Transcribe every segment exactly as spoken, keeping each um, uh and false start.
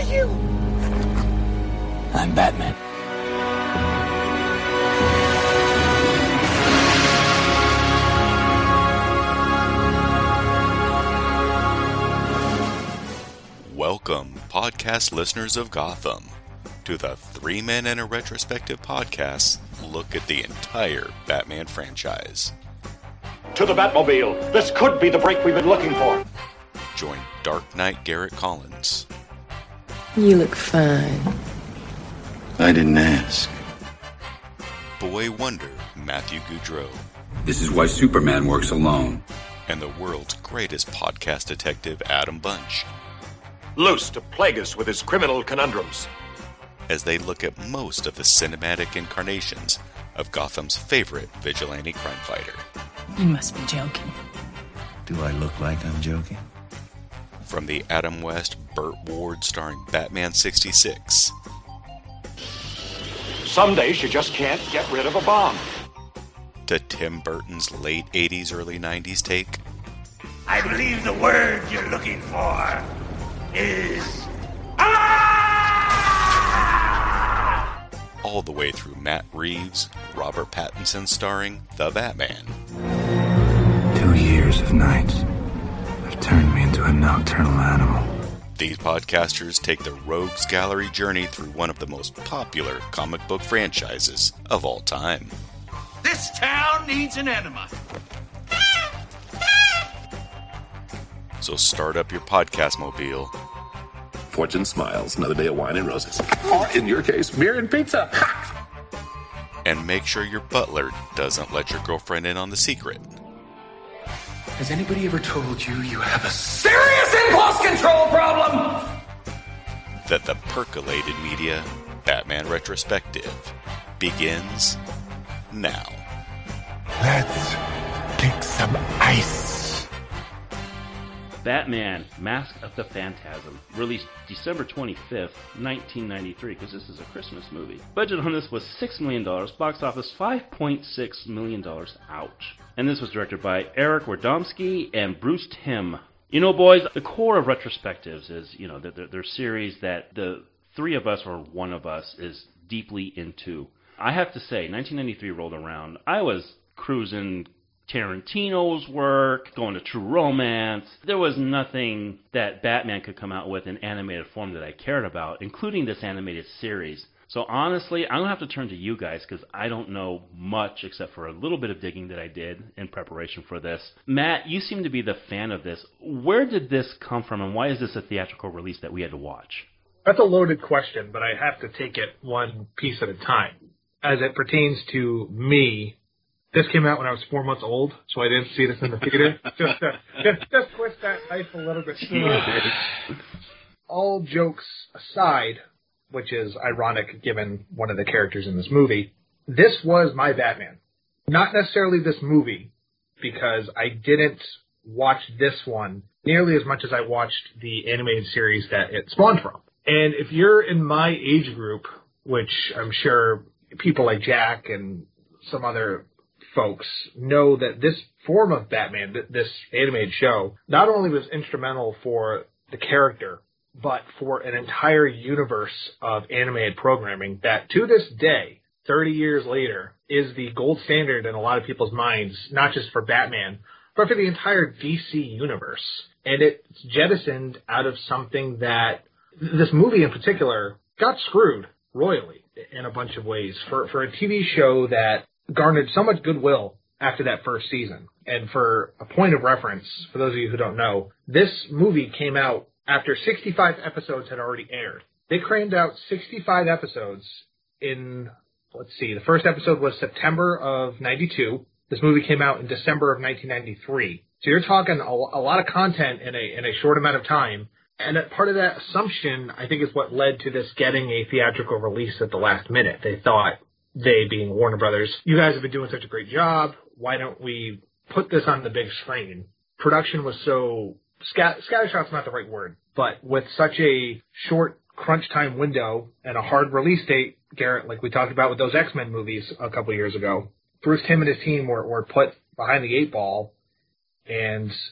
you? I'm Batman. Welcome, podcast listeners of Gotham, to the Three Men and a Retrospective podcast look at the entire Batman franchise. To the Batmobile! This could be the break we've been looking for! Join Dark Knight Garrett Collins. You look fine. I didn't ask. Boy Wonder Matthew Goudreau. This is why Superman works alone. And the world's greatest podcast detective, Adam Bunch. Loose to plague us with his criminal conundrums. As they look at most of the cinematic incarnations of Gotham's favorite vigilante crime fighter. You must be joking. Do I look like I'm joking? From the Adam West, Burt Ward starring Batman sixty-six. Some days you just can't get rid of a bomb. To Tim Burton's late eighties, early nineties take. I believe the word you're looking for is... all the way through Matt Reeves, Robert Pattinson starring The Batman. Two years of nights have turned me into a nocturnal animal. These podcasters take the Rogues Gallery journey through one of the most popular comic book franchises of all time. This town needs an enema. So start up your podcast mobile. Fortune smiles, another day of wine and roses. Or, in your case, beer and pizza. Ha! And make sure your butler doesn't let your girlfriend in on the secret. Has anybody ever told you you have a serious impulse control problem? That the Percolated Media Batman Retrospective begins now. Let's kick some ice. Batman, Mask of the Phantasm, released December twenty-fifth, nineteen ninety-three, because this is a Christmas movie. Budget on this was six million dollars, box office five point six million dollars, ouch. And this was directed by Eric Radomski and Bruce Timm. You know, boys, the core of retrospectives is, you know, they're, they're series that the three of us or one of us is deeply into. I have to say, nineteen ninety-three rolled around, I was cruising Tarantino's work, going to True Romance. There was nothing that Batman could come out with in animated form that I cared about, including this animated series. So honestly, I'm going to have to turn to you guys because I don't know much except for a little bit of digging that I did in preparation for this. Matt, you seem to be the fan of this. Where did this come from and why is this a theatrical release that we had to watch? That's a loaded question, but I have to take it one piece at a time. As it pertains to me, this came out when I was four months old, so I didn't see this in the theater. just, uh, just, just twist that knife a little bit. All jokes aside, which is ironic given one of the characters in this movie, this was my Batman. Not necessarily this movie, because I didn't watch this one nearly as much as I watched the animated series that it spawned from. And if you're in my age group, which I'm sure people like Jack and some other folks know that this form of Batman, this animated show, not only was instrumental for the character, but for an entire universe of animated programming that to this day, thirty years later, is the gold standard in a lot of people's minds, not just for Batman, but for the entire D C universe. And it's jettisoned out of something that this movie in particular got screwed royally in a bunch of ways for, for a T V show that garnered so much goodwill after that first season. And for a point of reference, for those of you who don't know, this movie came out after sixty-five episodes had already aired. They crammed out sixty-five episodes in, let's see, the first episode was September of ninety-two. This movie came out in December of nineteen ninety-three. So you're talking a, a lot of content in a in a short amount of time. And part of that assumption, I think, is what led to this getting a theatrical release at the last minute. They thought, they being Warner Brothers, you guys have been doing such a great job. Why don't we put this on the big screen? Production was so scat, scattershot's not the right word, but with such a short crunch time window and a hard release date, Garrett, like we talked about with those X-Men movies a couple years ago, Bruce Timm and his team were, were put behind the eight ball, and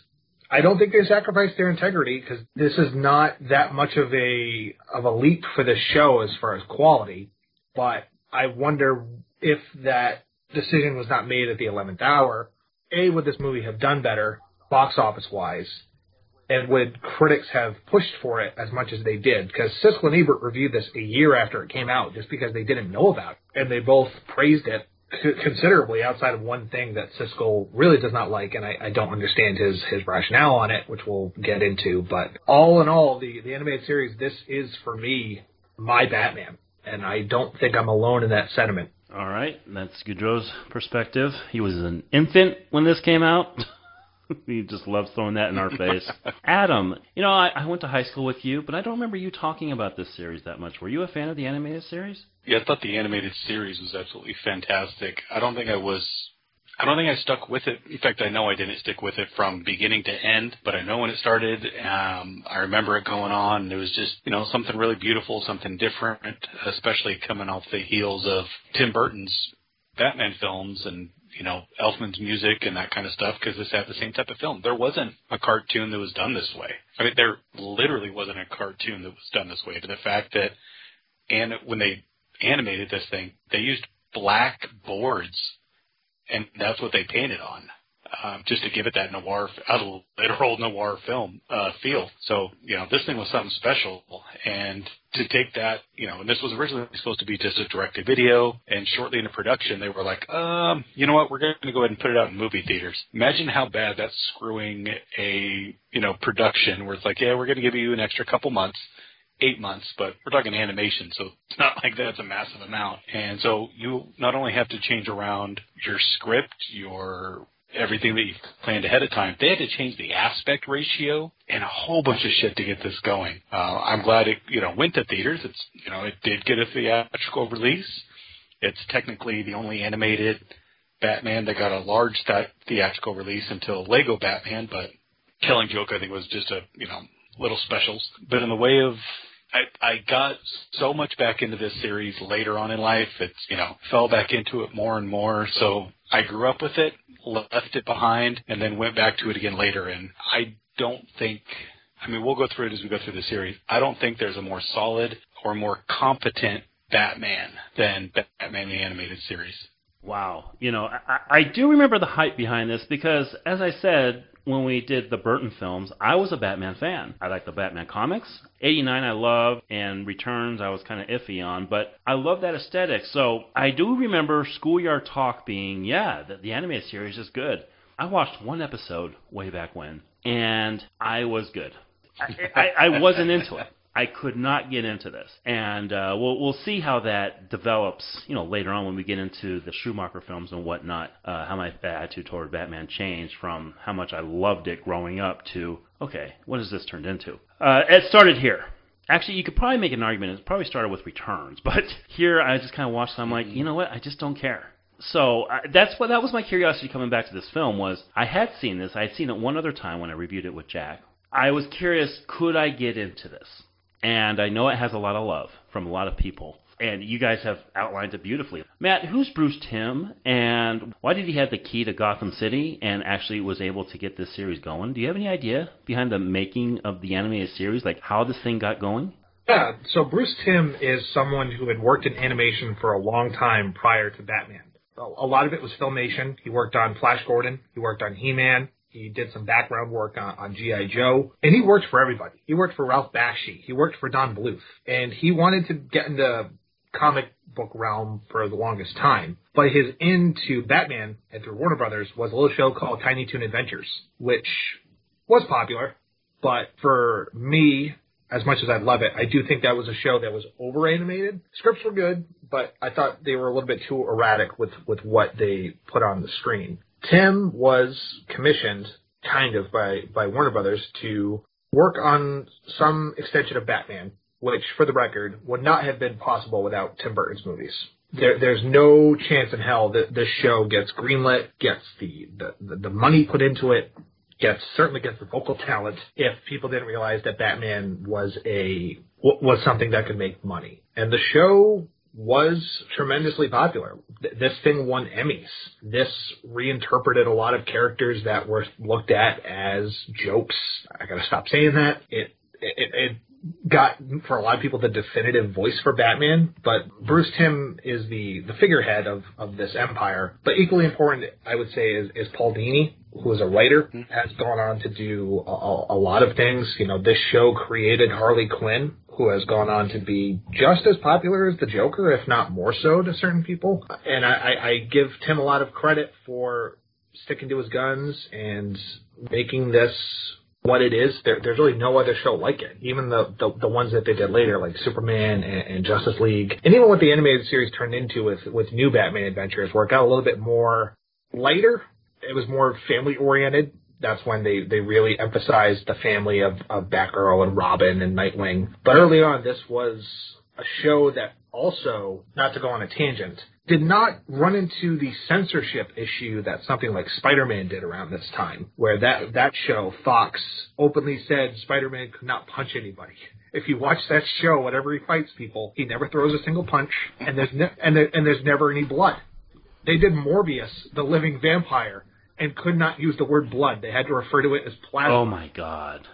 I don't think they sacrificed their integrity because this is not that much of a of a leap for the show as far as quality. But I wonder if that decision was not made at the eleventh hour. A, would this movie have done better box office wise, and would critics have pushed for it as much as they did? Because Siskel and Ebert reviewed this a year after it came out, just because they didn't know about it, and they both praised it considerably outside of one thing that Siskel really does not like, and I, I don't understand his, his rationale on it, which we'll get into. But all in all, the, the animated series, this is, for me, my Batman. And I don't think I'm alone in that sentiment. All right, that's Goudreau's perspective. He was an infant when this came out. He just loves throwing that in our face. Adam, you know, I, I went to high school with you, but I don't remember you talking about this series that much. Were you a fan of the animated series? Yeah, I thought the animated series was absolutely fantastic. I don't think I was... I don't think I stuck with it. In fact, I know I didn't stick with it from beginning to end, but I know when it started. Um, I remember it going on, and it was just, you know, something really beautiful, something different, especially coming off the heels of Tim Burton's Batman films and, you know, Elfman's music and that kind of stuff, because this had the same type of film. There wasn't a cartoon that was done this way. I mean, there literally wasn't a cartoon that was done this way. To the fact that, and when they animated this thing, they used black boards, and that's what they painted on, um, just to give it that noir, a literal noir film uh, feel. So, you know, this thing was something special, and to take that, you know, and this was originally supposed to be just a direct-to-video, and shortly into production, they were like, um, you know what, we're going to go ahead and put it out in movie theaters. Imagine how bad that's screwing a, you know, production where it's like, yeah, we're going to give you an extra couple months, eight months, but we're talking animation, so it's not like that's a massive amount. And so you not only have to change around your script, your everything that you've planned ahead of time, they had to change the aspect ratio and a whole bunch of shit to get this going. Uh, I'm glad it, you know, went to theaters. It's, you know, it did get a theatrical release. It's technically the only animated Batman that got a large th- theatrical release until Lego Batman, but Killing Joke, I think, was just a, you know, little specials. But in the way of, I, I got so much back into this series later on in life. It's, you know, fell back into it more and more. So I grew up with it, left it behind, and then went back to it again later. And I don't think, I mean, we'll go through it as we go through the series. I don't think there's a more solid or more competent Batman than Batman the Animated Series. Wow. You know, I, I do remember the hype behind this because, as I said, when we did the Burton films, I was a Batman fan. I liked the Batman comics. eighty-nine I loved, and Returns I was kind of iffy on, but I love that aesthetic. So I do remember Schoolyard Talk being, yeah, the, the animated series is good. I watched one episode way back when, and I was good. I, I, I wasn't into it. I could not get into this, and uh, we'll we'll see how that develops, you know, later on when we get into the Schumacher films and whatnot. Uh, how my attitude toward Batman changed from how much I loved it growing up to, okay, what has this turned into? Uh, it started here. Actually, you could probably make an argument. It probably started with Returns, but here I just kind of watched. And I'm like, you know what? I just don't care. So uh, that's what that was my curiosity coming back to this film was I had seen this. I had seen it one other time when I reviewed it with Jack. I was curious, could I get into this? And I know it has a lot of love from a lot of people. And you guys have outlined it beautifully. Matt, who's Bruce Timm? And why did he have the key to Gotham City and actually was able to get this series going? Do you have any idea behind the making of the animated series, like how this thing got going? Yeah, so Bruce Timm is someone who had worked in animation for a long time prior to Batman. A lot of it was Filmation. He worked on Flash Gordon. He worked on He-Man. He did some background work on, on G I. Joe. And he worked for everybody. He worked for Ralph Bakshi. He worked for Don Bluth. And he wanted to get into comic book realm for the longest time. But his into Batman and through Warner Brothers was a little show called Tiny Toon Adventures, which was popular. But for me, as much as I love it, I do think that was a show that was over-animated. Scripts were good, but I thought they were a little bit too erratic with, with what they put on the screen. Timm was commissioned, kind of, by, by Warner Brothers to work on some extension of Batman, which, for the record, would not have been possible without Tim Burton's movies. There, there's no chance in hell that this show gets greenlit, gets the, the, the money put into it, gets certainly gets the vocal talent if people didn't realize that Batman was a was something that could make money. And the show was tremendously popular. Th- this thing won Emmys. This reinterpreted a lot of characters that were looked at as jokes. I gotta stop saying that. It, it, it got, for a lot of people, the definitive voice for Batman, but Bruce Timm is the, the figurehead of, of this empire. But equally important, I would say, is, is Paul Dini, who is a writer, has gone on to do a, a lot of things. You know, this show created Harley Quinn, who has gone on to be just as popular as the Joker, if not more so to certain people. And I, I, I give Tim a lot of credit for sticking to his guns and making this what it is. There, there's really no other show like it. Even the, the, the ones that they did later, like Superman and, and Justice League. And even what the animated series turned into with, with New Batman Adventures, where it got a little bit more lighter. It was more family-oriented. That's when they, they really emphasized the family of, of Batgirl and Robin and Nightwing. But early on, this was a show that also, not to go on a tangent, did not run into the censorship issue that something like Spider-Man did around this time, where that, that show, Fox, openly said Spider-Man could not punch anybody. If you watch that show, whenever he fights people, he never throws a single punch, and there's ne- and, there, and there's never any blood. They did Morbius, the living vampire, and could not use the word blood. They had to refer to it as plasma. Oh, my God.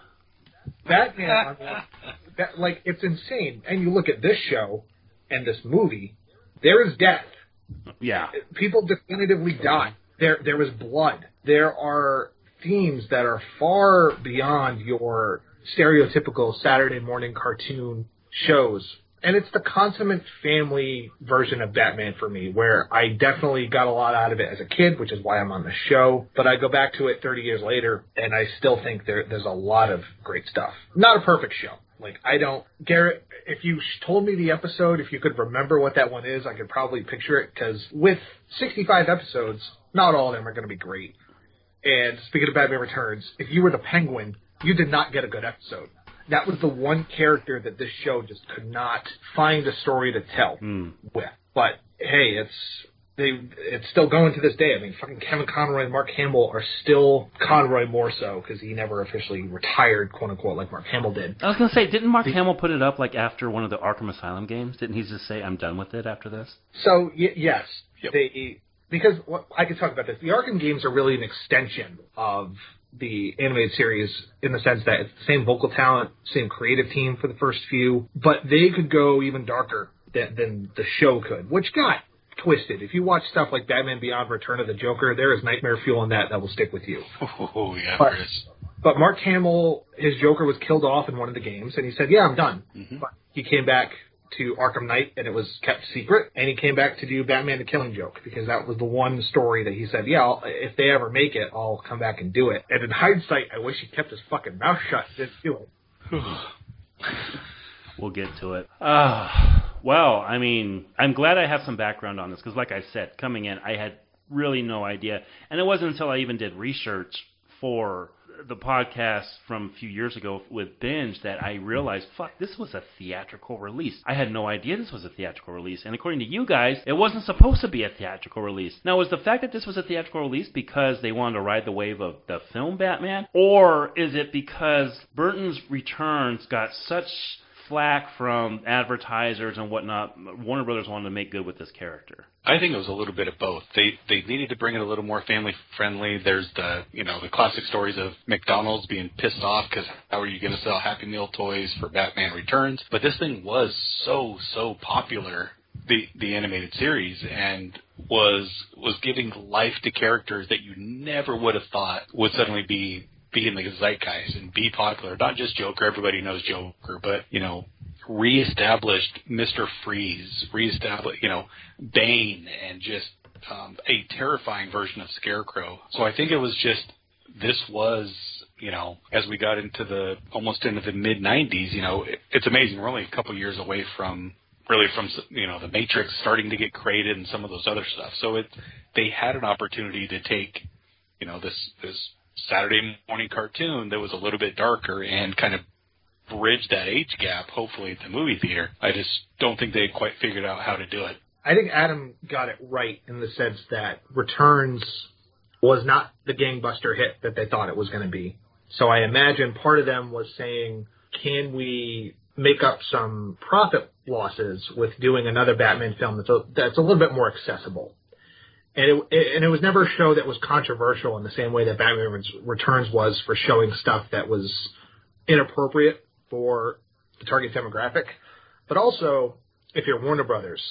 Batman, that, like, it's insane. And you look at this show and this movie, there is death. Yeah. People definitively die. There, there was blood. There are themes that are far beyond your stereotypical Saturday morning cartoon shows. And it's the consummate family version of Batman for me, where I definitely got a lot out of it as a kid, which is why I'm on the show. But I go back to it thirty years later, and I still think there, there's a lot of great stuff. Not a perfect show. Like, I don't... Garrett, if you told me the episode, if you could remember what that one is, I could probably picture it, because with sixty-five episodes, not all of them are going to be great. And speaking of Batman Returns, if you were the Penguin, you did not get a good episode. That was the one character that this show just could not find a story to tell mm. with. But, hey, it's they it's still going to this day. I mean, fucking Kevin Conroy and Mark Hamill are still Conroy more so, because he never officially retired, quote-unquote, like Mark Hamill did. I was going to say, didn't Mark the, Hamill put it up like after one of the Arkham Asylum games? Didn't he just say, I'm done with it after this? So, y- yes. Yep. They, because well, I can talk about this. The Arkham games are really an extension of the animated series, in the sense that it's the same vocal talent, same creative team for the first few, but they could go even darker than, than the show could, which got twisted. If you watch stuff like Batman Beyond Return of the Joker, there is nightmare fuel in that that will stick with you. Oh, yeah, but, there is. But Mark Hamill, his Joker was killed off in one of the games, and he said, yeah, I'm done. Mm-hmm. But he came back to Arkham Knight, and it was kept secret, and he came back to do Batman the Killing Joke, because that was the one story that he said, yeah, I'll, if they ever make it, I'll come back and do it. And in hindsight, I wish he kept his fucking mouth shut and didn't do it. We'll get to it. Uh, well, I mean, I'm glad I have some background on this, because like I said, coming in, I had really no idea. And it wasn't until I even did research for the podcast from a few years ago with Binge that I realized, fuck, this was a theatrical release. I had no idea this was a theatrical release. And according to you guys, it wasn't supposed to be a theatrical release. Now, was the fact that this was a theatrical release because they wanted to ride the wave of the film Batman? Or is it because Burton's Returns got such flack from advertisers and whatnot, Warner Brothers wanted to make good with this character? I think it was a little bit of both. They they needed to bring it a little more family friendly. There's the you know the classic stories of McDonald's being pissed off because how are you going to sell Happy Meal toys for Batman Returns? But this thing was so so popular, the the animated series, and was was giving life to characters that you never would have thought would suddenly be be in the zeitgeist and be popular. Not just Joker, everybody knows Joker, but, you know, reestablished Mister Freeze, reestablished, you know, Bane, and just um, a terrifying version of Scarecrow. So I think it was just, this was, you know, as we got into the, almost into the mid nineties, you know, it, it's amazing. We're only a couple years away from, really from, you know, the Matrix starting to get created and some of those other stuff. So it, they had an opportunity to take, you know, this, this, Saturday morning cartoon that was a little bit darker and kind of bridge that age gap, hopefully, at the movie theater. I just don't think they quite figured out how to do it. I think Adam got it right in the sense that Returns was not the gangbuster hit that they thought it was going to be. So I imagine part of them was saying, can we make up some profit losses with doing another Batman film that's a, that's a little bit more accessible. And it, it, and it was never a show that was controversial in the same way that Batman Returns was for showing stuff that was inappropriate for the target demographic. But also, if you're Warner Brothers,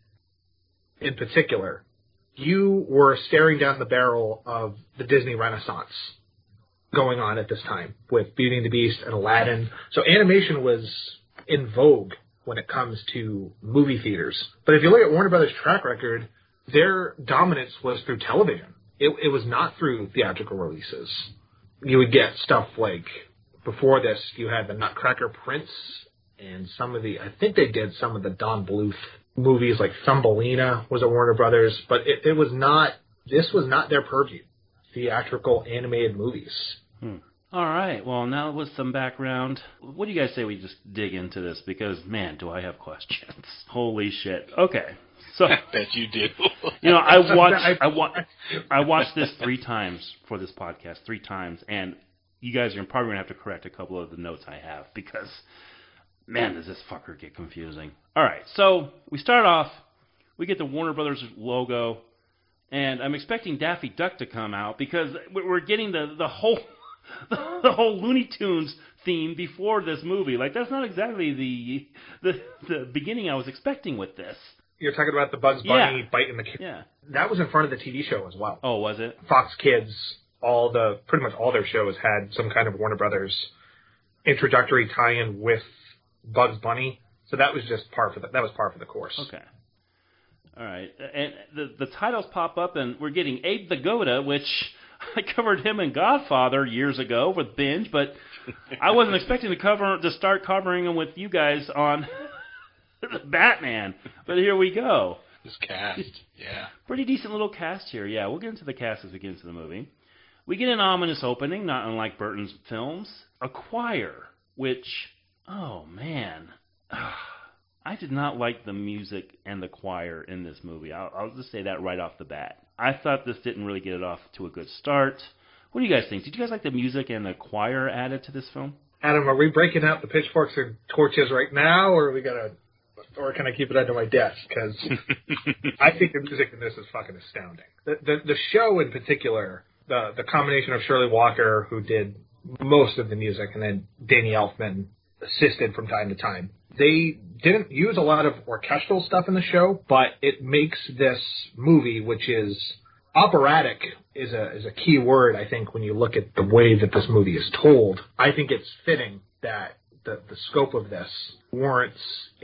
in particular, you were staring down the barrel of the Disney Renaissance going on at this time with Beauty and the Beast and Aladdin. So animation was in vogue when it comes to movie theaters. But if you look at Warner Brothers' track record, their dominance was through television. It, it was not through theatrical releases. You would get stuff like, before this, you had the Nutcracker Prince and some of the, I think they did some of the Don Bluth movies, like Thumbelina was at Warner Brothers, but it, it was not, this was not their purview, theatrical animated movies. Hmm. All right, well, now with some background, what do you guys say we just dig into this? Because, man, do I have questions. Holy shit. Okay. So, I bet you do. You know, I watched I, wa- I watched this three times for this podcast, three times, and you guys are probably going to have to correct a couple of the notes I have because, man, does this fucker get confusing. All right, so we start off, we get the Warner Brothers logo, and I'm expecting Daffy Duck to come out because we're getting the, the whole the whole Looney Tunes theme before this movie. Like, that's not exactly the the, the beginning I was expecting with this. You're talking about the Bugs Bunny yeah. biting the kid. Yeah. That was in front of the T V show as well. Oh, was it? Fox Kids, all the pretty much all their shows had some kind of Warner Brothers introductory tie-in with Bugs Bunny. So that was just par for the, that was par for the course. Okay. All right. And the the titles pop up, and we're getting Abe the Goda, which I covered him in Godfather years ago with Binge, but I wasn't expecting to cover to start covering him with you guys on Batman, but here we go. This cast, yeah. Pretty decent little cast here, yeah. We'll get into the cast as we get into the movie. We get an ominous opening, not unlike Burton's films. A choir, which, oh man, I did not like the music and the choir in this movie. I'll, I'll just say that right off the bat. I thought this didn't really get it off to a good start. What do you guys think? Did you guys like the music and the choir added to this film? Adam, are we breaking out the pitchforks and torches right now, or are we gonna... Or can I keep it under my desk? Because I think the music in this is fucking astounding. The, the the show in particular, the the combination of Shirley Walker, who did most of the music, and then Danny Elfman assisted from time to time. They didn't use a lot of orchestral stuff in the show, but it makes this movie, which is operatic, is a is a key word, I think, when you look at the way that this movie is told. I think it's fitting that the, the scope of this warrants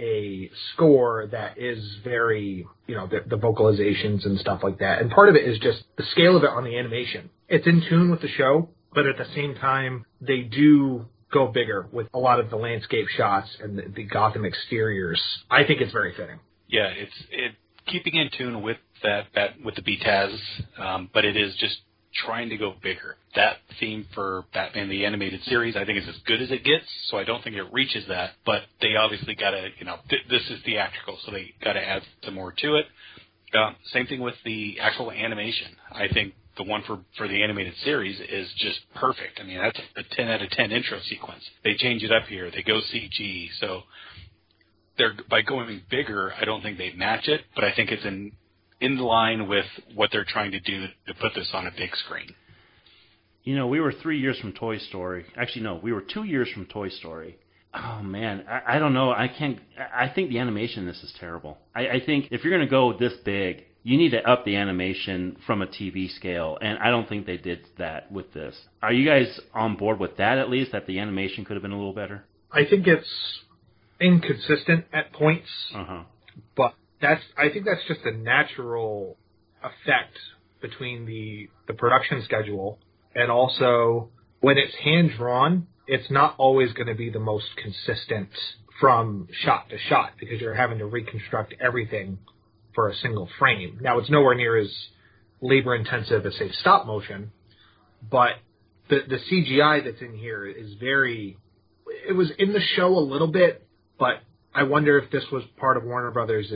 a score that is very, you know, the, the vocalizations and stuff like that. And part of it is just the scale of it on the animation. It's in tune with the show, but at the same time, they do go bigger with a lot of the landscape shots and the, the Gotham exteriors. I think it's very fitting. Yeah, it's it keeping in tune with that, that with the B T A S, um, but it is just trying to go bigger. That theme for Batman the Animated Series, I think, is as good as it gets, so I don't think it reaches that, but they obviously got to, you know, th- this is theatrical, so they got to add some more to it. Uh, same thing with the actual animation. I think the one for, for the animated series is just perfect. I mean, that's a ten out of ten intro sequence. They change it up here. They go C G, so they're by going bigger, I don't think they match it, but I think it's in in line with what they're trying to do to put this on a big screen. You know, we were three years from Toy Story. Actually, no, we were two years from Toy Story. Oh, man, I, I don't know. I can't. I think the animation in this is terrible. I, I think if you're going to go this big, you need to up the animation from a T V scale, and I don't think they did that with this. Are you guys on board with that, at least, that the animation could have been a little better? I think it's inconsistent at points, uh-huh. but that's. I think that's just a natural effect between the the production schedule and also when it's hand-drawn, it's not always going to be the most consistent from shot to shot because you're having to reconstruct everything for a single frame. Now, it's nowhere near as labor-intensive as, say, stop motion, but the the C G I that's in here is very... It was in the show a little bit, but I wonder if this was part of Warner Brothers'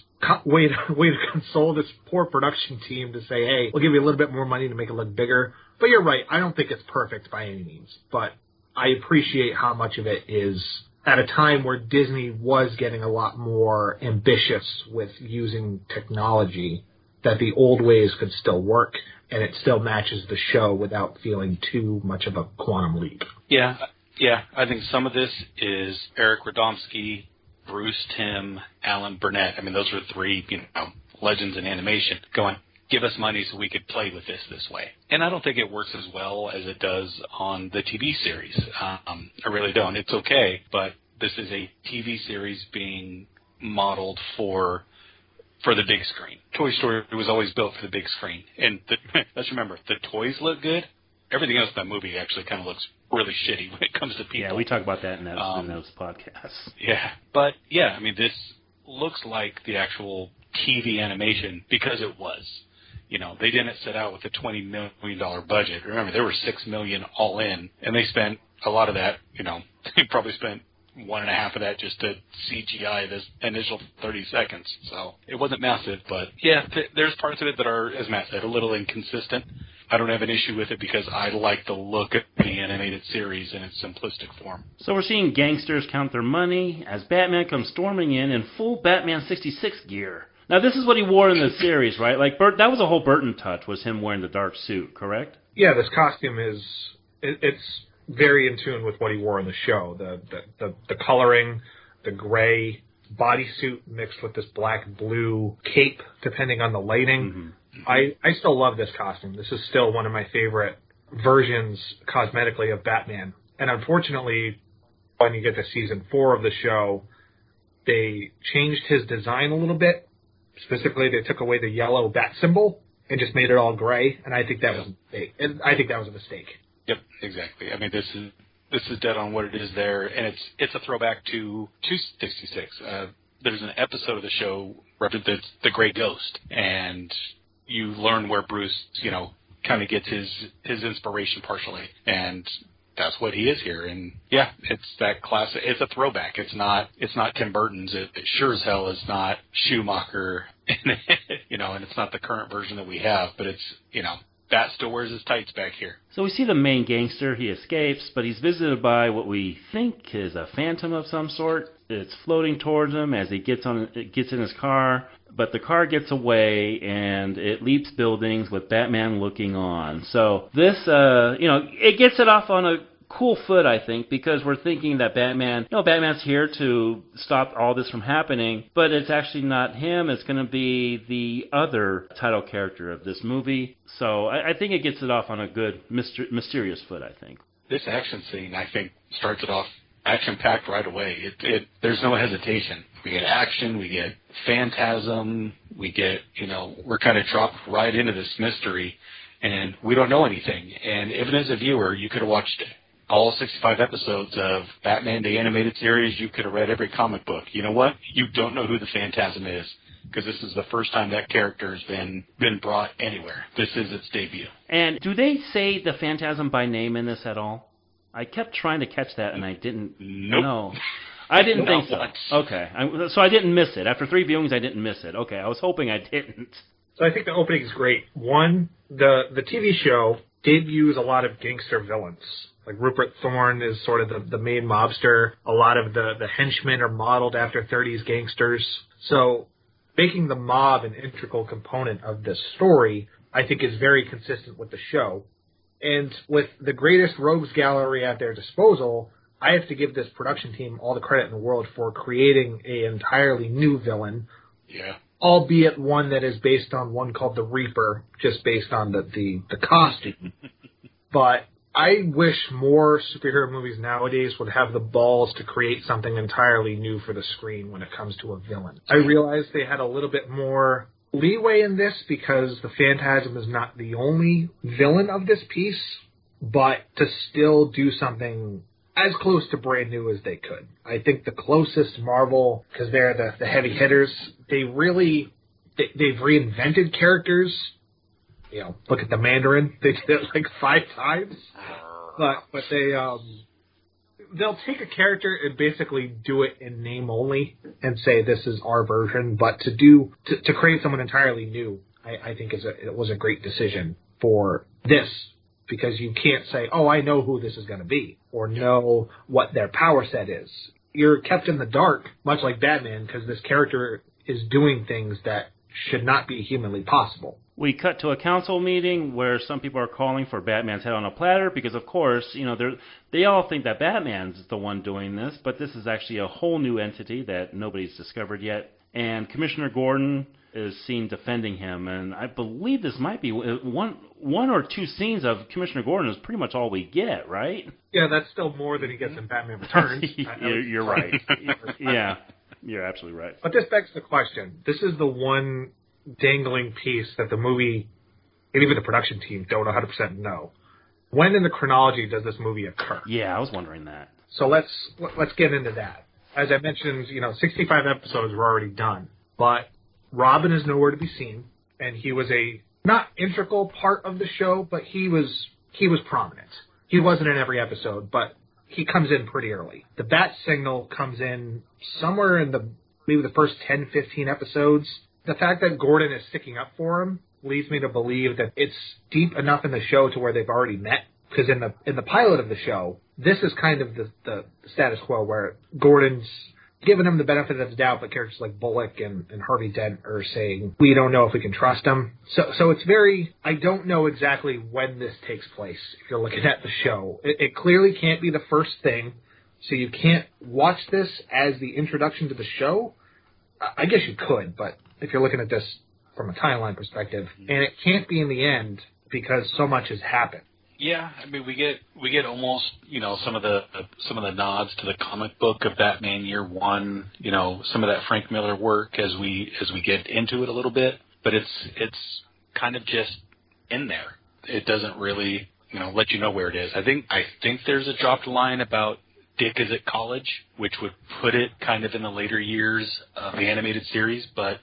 way to, way to console this poor production team to say, hey, we'll give you a little bit more money to make it look bigger. But you're right, I don't think it's perfect by any means, but I appreciate how much of it is at a time where Disney was getting a lot more ambitious with using technology, that the old ways could still work and it still matches the show without feeling too much of a quantum leap. Yeah, yeah. I think some of this is Eric Radomski, Bruce Timm, Alan Burnett. I mean, those were three, you know, legends in animation going, give us money so we could play with this this way. And I don't think it works as well as it does on the T V series. Um, I really don't. It's okay, but this is a T V series being modeled for for the big screen. Toy Story was always built for the big screen. And the, let's remember, the toys look good. Everything else in that movie actually kind of looks really shitty when it comes to people. Yeah, we talk about that in those, um, in those podcasts. Yeah, but yeah, I mean, this looks like the actual T V animation because it was. You know, they didn't set out with a twenty million dollars budget. Remember, there were six million dollars all in, and they spent a lot of that, you know, they probably spent one and a half of that just to C G I this initial thirty seconds. So it wasn't massive, but yeah, th- there's parts of it that are, as Matt said, a little inconsistent. I don't have an issue with it because I like the look of the animated series in its simplistic form. So we're seeing gangsters count their money as Batman comes storming in in full Batman sixty-six gear. Now, this is what he wore in the series, right? Like, Bert, that was a whole Burton touch, was him wearing the dark suit, correct? Yeah, this costume is, it, it's very in tune with what he wore in the show. The, the, the, the coloring, the gray bodysuit mixed with this black-blue cape, depending on the lighting. Mm-hmm. I, I still love this costume. This is still one of my favorite versions, cosmetically, of Batman. And unfortunately, when you get to season four of the show, they changed his design a little bit. Specifically, they took away the yellow bat symbol and just made it all gray, and I think that was a mistake. And I think that was a mistake. Yep, exactly. I mean, this is this is dead on what it is there, and it's it's a throwback to two sixty-six. Uh, there's an episode of the show that's the Grey Ghost, and you learn where Bruce, you know, kind of gets his his inspiration partially, and that's what he is here. And yeah, it's that classic. It's a throwback. It's not. It's not Tim Burton's. It, it sure as hell is not Schumacher. You know, and it's not the current version that we have. But it's, you know, Bat still wears his tights back here. So we see the main gangster. He escapes, but he's visited by what we think is a phantom of some sort. It's floating towards him as he gets on. It gets in his car. But the car gets away, and it leaps buildings with Batman looking on. So this, uh, you know, it gets it off on a cool foot, I think, because we're thinking that Batman, you know, Batman's here to stop all this from happening, but it's actually not him. It's going to be the other title character of this movie. So I, I think it gets it off on a good, myster- mysterious foot, I think. This action scene, I think, starts it off action-packed right away. It, it, there's no hesitation. We get action, we get phantasm, we get, you know, we're kind of dropped right into this mystery, and we don't know anything. And even as a viewer, you could have watched all sixty-five episodes of Batman the Animated Series. You could have read every comic book. You know what? You don't know who the Phantasm is, because this is the first time that character has been, been brought anywhere. This is its debut. And do they say the Phantasm by name in this at all? I kept trying to catch that, and I didn't nope. know. I didn't think so. Once. Okay. I, so I didn't miss it. After three viewings, I didn't miss it. Okay, I was hoping I didn't. So I think the opening is great. One, the, the T V show debuts a lot of gangster villains. Like Rupert Thorne is sort of the, the main mobster. A lot of the, the henchmen are modeled after thirties gangsters. So making the mob an integral component of this story, I think, is very consistent with the show. And with the greatest rogues gallery at their disposal, I have to give this production team all the credit in the world for creating an entirely new villain. Yeah. Albeit one that is based on one called the Reaper, just based on the, the, the costume. But I wish more superhero movies nowadays would have the balls to create something entirely new for the screen when it comes to a villain. I realized they had a little bit more leeway in this because the Phantasm is not the only villain of this piece, but to still do something as close to brand new as they could. I think the closest Marvel, because they're the, the heavy hitters, they really, they, they've reinvented characters. You know, look at the Mandarin. They did it like five times. But, but they, um, they'll take a character and basically do it in name only and say this is our version. But to do, to, to create someone entirely new, I, I think is a, it was a great decision for this. Because you can't say, oh, I know who this is going to be, or know what their power set is. you're kept in the dark, much like Batman, because this character is doing things that should not be humanly possible. We cut to a council meeting where some people are calling for Batman's head on a platter because, of course, you know, they're, they all think that Batman's the one doing this, but this is actually a whole new entity that nobody's discovered yet. And Commissioner Gordon is seen defending him, and I believe this might be one one or two scenes of Commissioner Gordon is pretty much all we get, right? Yeah, that's still more than he gets in Batman Returns. you're, you're right. Yeah, you're absolutely right. But this begs the question. This is the one dangling piece that the movie, and even the production team, don't one hundred percent know. When in the chronology does this movie occur? Yeah, I was wondering that. So let's let's get into that. As I mentioned, you know, sixty-five episodes were already done, but Robin is nowhere to be seen, and he was a not integral part of the show, but he was he was prominent. He wasn't in every episode, but he comes in pretty early. The bat signal comes in somewhere in the maybe the first ten, fifteen episodes. The fact that Gordon is sticking up for him leads me to believe that it's deep enough in the show to where they've already met. Because in the in the pilot of the show, this is kind of the, the status quo where Gordon's giving him the benefit of the doubt, but characters like Bullock and, and Harvey Dent are saying, we don't know if we can trust him. So so it's very, I don't know exactly when this takes place if you're looking at the show. It, it clearly can't be the first thing, so you can't watch this as the introduction to the show. I guess you could, but if you're looking at this from a timeline perspective, and it can't be in the end because so much has happened. Yeah, I mean, we get we get almost, you know, some of the some of the nods to the comic book of Batman Year One, you know, some of that Frank Miller work as we as we get into it a little bit, but it's it's kind of just in there. It doesn't really, you know, let you know where it is. I think I think there's a dropped line about Dick is at college, which would put it kind of in the later years of the animated series, but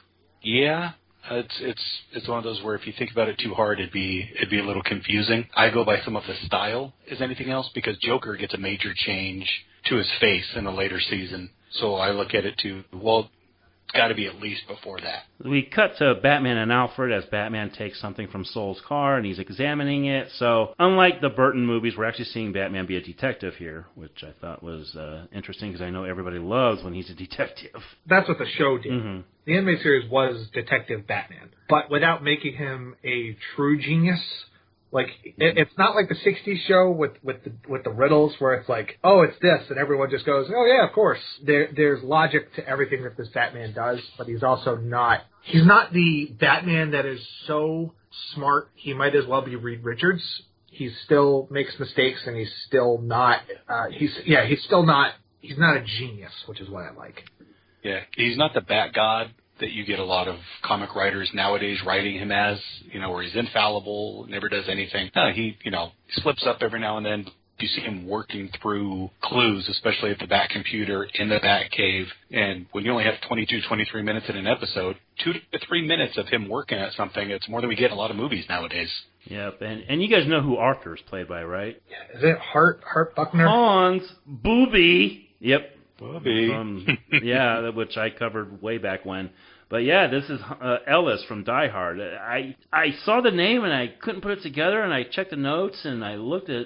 yeah. It's it's it's one of those where if you think about it too hard, it'd be it'd be a little confusing. I go by some of the style as anything else because Joker gets a major change to his face in the later season, so I look at it too. Well, it's got to be at least before that. We cut to Batman and Alfred as Batman takes something from Soul's car and he's examining it. So unlike the Burton movies, we're actually seeing Batman be a detective here, which I thought was uh, interesting because I know everybody loves when he's a detective. That's what the show did. Mm-hmm. The animated series was Detective Batman, but without making him a true genius. Like, it, it's not like the sixties show with, with, the, with the riddles where it's like, oh, it's this, and everyone just goes, oh, yeah, of course. There, there's logic to everything that this Batman does, but he's also not, he's not the Batman that is so smart, he might as well be Reed Richards. He still makes mistakes, and he's still not, uh, he's, yeah, he's still not, he's not a genius, which is what I like. Yeah, he's not the Bat God that you get a lot of comic writers nowadays writing him as, you know, where he's infallible, never does anything. No, he, you know, slips up every now and then. You see him working through clues, especially at the Bat computer in the Bat cave. And when you only have twenty-two, twenty-three minutes in an episode, two to three minutes of him working at something, it's more than we get in a lot of movies nowadays. Yep, and and you guys know who Arthur's played by, right? Yeah, is it Hart Hart Buckner? Hans Booby. Yep. Booby. Um, yeah, which I covered way back when. But yeah, this is uh, Ellis from Die Hard. I I saw the name and I couldn't put it together, and I checked the notes and I looked at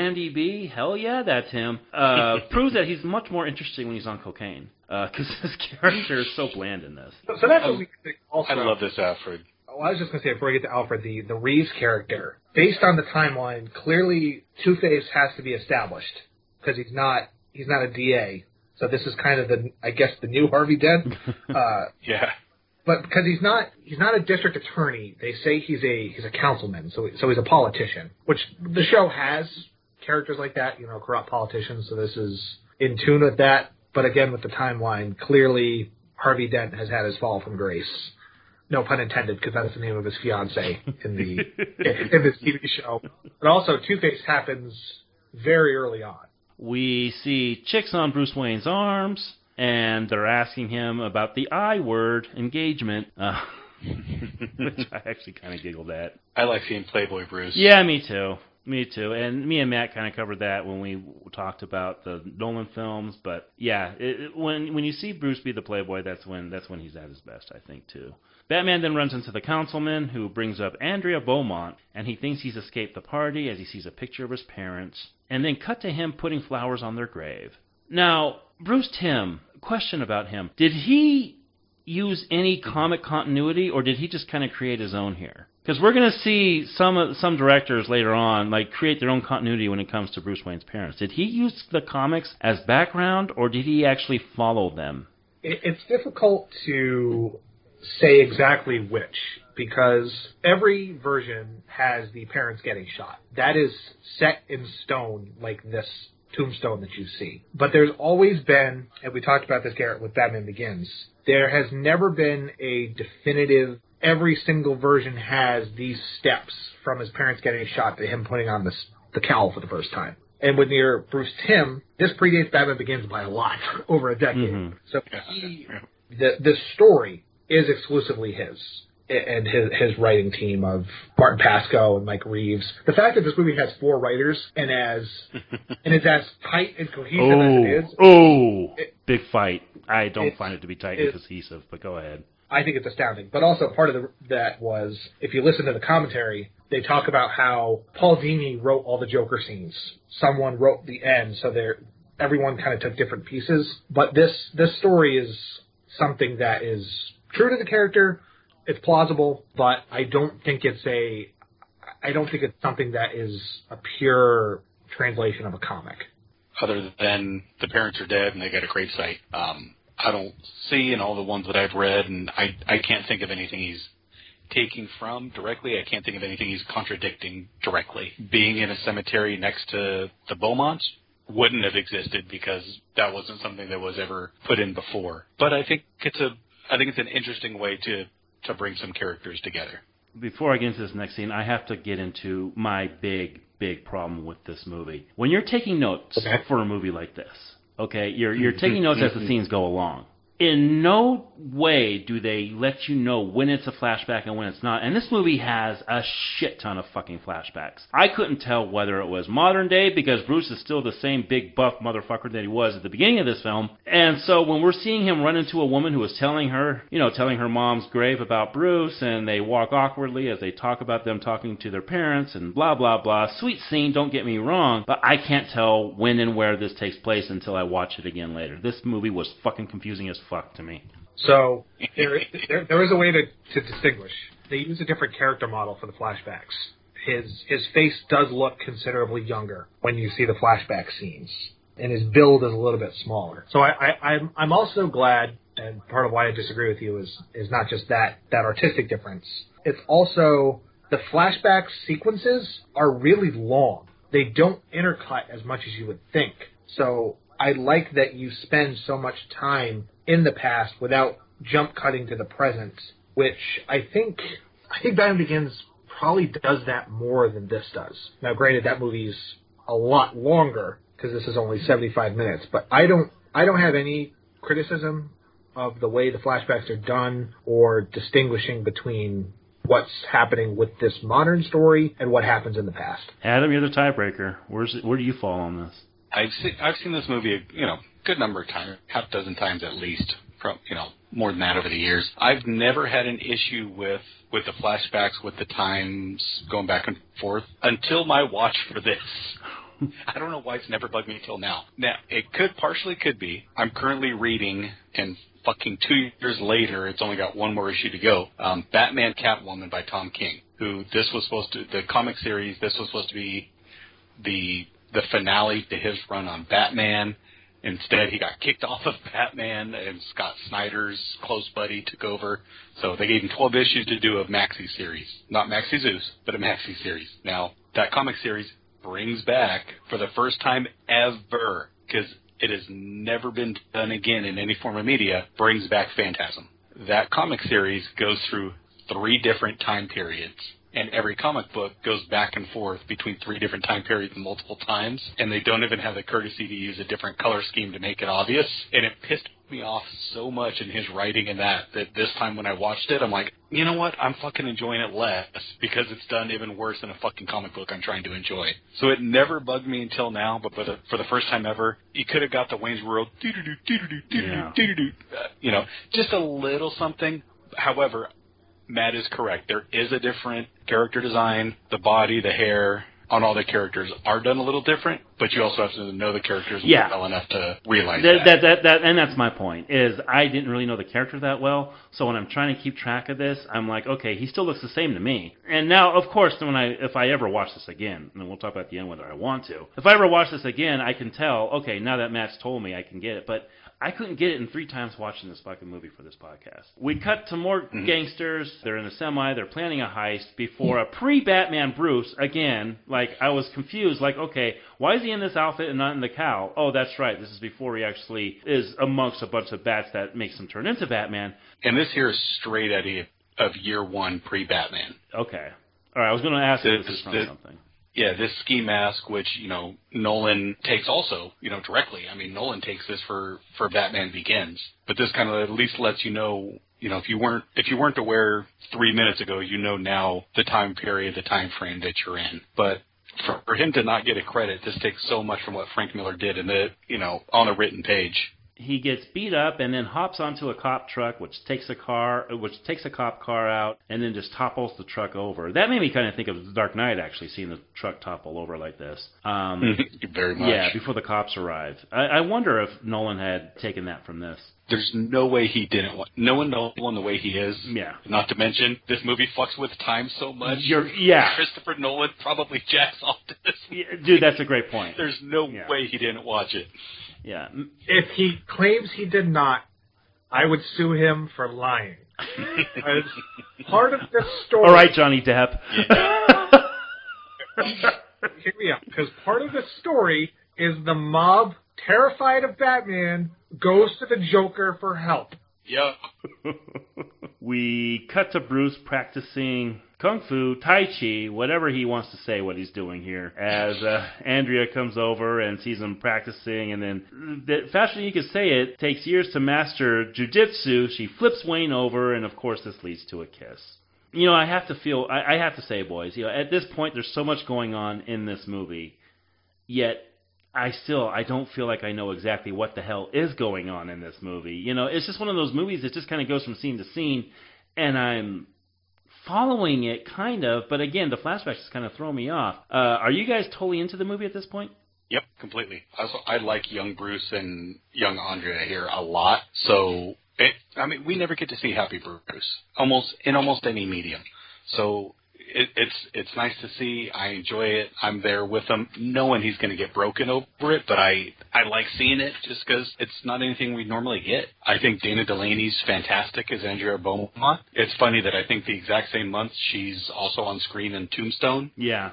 IMDb. Hell yeah, that's him. Uh, proves that he's much more interesting when he's on cocaine because uh, his character is so bland in this. So, so that's what we can think also. I love this Alfred. Well, I was just going to say, before we get to Alfred, the, the Reeves character, based on the timeline, clearly Two-Face has to be established because he's not he's not a D A. So this is kind of the, I guess, the new Harvey Dent. Uh, yeah. But because he's not he's not a district attorney, they say he's a he's a councilman, so so he's a politician, which the show has characters like that, you know, corrupt politicians. So this is in tune with that. But again, with the timeline, clearly Harvey Dent has had his fall from grace. No pun intended, because that's the name of his fiancée in the in this T V show. But also, Two-Face happens very early on. We see chicks on Bruce Wayne's arms, and they're asking him about the I word, engagement, uh, which I actually kind of giggled at. I like seeing Playboy Bruce. Yeah, me too. Me too. And me and Matt kind of covered that when we talked about the Nolan films. But yeah, it, it, when when you see Bruce be the Playboy, that's when that's when he's at his best, I think, too. Batman then runs into the councilman, who brings up Andrea Beaumont, and he thinks he's escaped the party as he sees a picture of his parents, and then cut to him putting flowers on their grave. Now, Bruce Timm, question about him. Did he use any comic continuity, or did he just kind of create his own here? Because we're going to see some some directors later on like create their own continuity when it comes to Bruce Wayne's parents. Did he use the comics as background, or did he actually follow them? It's difficult to say exactly which, because every version has the parents getting shot. That is set in stone, like this tombstone that you see. But there's always been, and we talked about this, Garrett, with Batman Begins, there has never been a definitive, every single version has these steps from his parents getting shot to him putting on this, the cowl for the first time. And when you're Bruce Timm, this predates Batman Begins by a lot, over a decade. Mm-hmm. So he, the, the story is exclusively his, and his, his writing team of Martin Pasco and Mike Reeves. The fact that this movie has four writers and as and it's as tight and cohesive oh, as it is. Oh, it, big fight. I don't find it to be tight and cohesive, but go ahead. I think it's astounding. But also part of the, that was, if you listen to the commentary, they talk about how Paul Dini wrote all the Joker scenes. Someone wrote the end, so they're, everyone kind of took different pieces. But this this story is something that is true to the character. It's plausible, but I don't think it's a. I don't think it's something that is a pure translation of a comic. Other than the parents are dead and they got a gravesite, um, I don't see in all the ones that I've read, and I I can't think of anything he's taking from directly. I can't think of anything he's contradicting directly. Being in a cemetery next to the Beaumonts wouldn't have existed because that wasn't something that was ever put in before. But I think it's a. I think it's an interesting way to. to bring some characters together. Before I get into this next scene, I have to get into my big, big problem with this movie. When you're taking notes okay. for a movie like this, okay, you're you're taking notes as the scenes go along. In no way do they let you know when it's a flashback and when it's not. And this movie has a shit ton of fucking flashbacks. I couldn't tell whether it was modern day because Bruce is still the same big buff motherfucker that he was at the beginning of this film. And so when we're seeing him run into a woman who is telling her, you know, telling her mom's grave about Bruce, and they walk awkwardly as they talk about them talking to their parents and blah, blah, blah. Sweet scene, don't get me wrong, but I can't tell when and where this takes place until I watch it again later. This movie was fucking confusing as fuck to me. So there, there, there is a way to, to distinguish. They use a different character model for the flashbacks. His his face does look considerably younger when you see the flashback scenes, and his build is a little bit smaller. So I, I, I'm I'm also glad, and part of why I disagree with you is is not just that that artistic difference. It's also the flashback sequences are really long. They don't intercut as much as you would think. So I like that you spend so much time in the past without jump cutting to the present, which I think I think Batman Begins probably does that more than this does. Now, granted, that movie's a lot longer because this is only seventy-five minutes, but I don't I don't have any criticism of the way the flashbacks are done or distinguishing between what's happening with this modern story and what happens in the past. Adam, you're the tiebreaker. Where's where do you fall on this? I've seen, I've seen this movie, you know, good number of times, half a dozen times at least, from, you know, more than that over the years. I've never had an issue with, with the flashbacks, with the times going back and forth until my watch for this. I don't know why it's never bugged me until now. Now, it could, partially could be, I'm currently reading, and fucking two years later, it's only got one more issue to go, um, Batman Catwoman by Tom King, who this was supposed to, the comic series, this was supposed to be the the finale to his run on Batman. Instead, he got kicked off of Batman, and Scott Snyder's close buddy took over. So they gave him twelve issues to do a maxi series. Not Maxi Zeus, but a maxi series. Now, that comic series brings back, for the first time ever, because it has never been done again in any form of media, brings back Phantasm. That comic series goes through three different time periods. And every comic book goes back and forth between three different time periods multiple times, and they don't even have the courtesy to use a different color scheme to make it obvious. And it pissed me off so much in his writing in that, that this time when I watched it, I'm like, you know what? I'm fucking enjoying it less because it's done even worse than a fucking comic book I'm trying to enjoy. So it never bugged me until now, but for the, for the first time ever, you could have got the Wayne's World, doo-doo-doo, doo-doo-doo, doo-doo-doo, doo-doo-doo, uh, you know, just a little something. However, Matt is correct. There is a different character design, the body, the hair, on all the characters are done a little different, but you also have to know the characters yeah. well enough to realize that, that. That, that, that. And that's my point, is I didn't really know the character that well, so when I'm trying to keep track of this, I'm like, okay, he still looks the same to me. And now, of course, when I if I ever watch this again, and we'll talk about at the end whether I want to, if I ever watch this again, I can tell, okay, now that Matt's told me, I can get it, but I couldn't get it in three times watching this fucking movie for this podcast. We cut to more mm-hmm. gangsters. They're in a semi. They're planning a heist before a pre-Batman Bruce. Again, like, I was confused. Like, okay, why is he in this outfit and not in the cowl? Oh, that's right. This is before he actually is amongst a bunch of bats that makes him turn into Batman. And this here is straight out of year one pre-Batman. Okay. All right, I was going to ask this, if this is from this, something. Yeah, this ski mask, which, you know, Nolan takes also, you know, directly. I mean, Nolan takes this for, for Batman Begins. But this kind of at least lets you know, you know, if you weren't if you weren't aware three minutes ago, you know now the time period, the time frame that you're in. But for, for him to not get a credit, this takes so much from what Frank Miller did in the, you know, on a written page. He gets beat up and then hops onto a cop truck, which takes a car, which takes a cop car out, and then just topples the truck over. That made me kind of think of The Dark Knight, actually, seeing the truck topple over like this. Um, Very much. Yeah, before the cops arrive. I, I wonder if Nolan had taken that from this. There's no way he didn't want. Knowing Nolan the way he is. Yeah. Not to mention, this movie fucks with time so much. You're, yeah. Christopher Nolan probably jacks off to this. Yeah, dude, that's a great point. There's no yeah. way he didn't watch it. Yeah. If he claims he did not, I would sue him for lying. As part of this story. All right, Johnny Depp. Hear me out, because part of the story is the mob, terrified of Batman, goes to the Joker for help. Yep. We cut to Bruce practicing Kung Fu, Tai Chi, whatever he wants to say what he's doing here, as uh, Andrea comes over and sees him practicing, and then, the faster than you can say it, takes years to master Jiu-Jitsu. She flips Wayne over, and of course this leads to a kiss. You know, I have to feel, I, I have to say, boys, you know, at this point there's so much going on in this movie, yet I still, I don't feel like I know exactly what the hell is going on in this movie. You know, it's just one of those movies that just kind of goes from scene to scene, and I'm following it, kind of, but again, the flashbacks just kind of throw me off. Uh, are you guys totally into the movie at this point? Yep, completely. I, I like young Bruce and young Andrea here a lot, so, it, I mean, we never get to see Happy Bruce, almost in almost any medium, so It, it's it's nice to see. I enjoy it. I'm there with him, knowing he's going to get broken over it, but I, I like seeing it just because it's not anything we normally get. I think Dana Delaney's fantastic as Andrea Beaumont. It's funny that I think the exact same month she's also on screen in Tombstone. Yeah.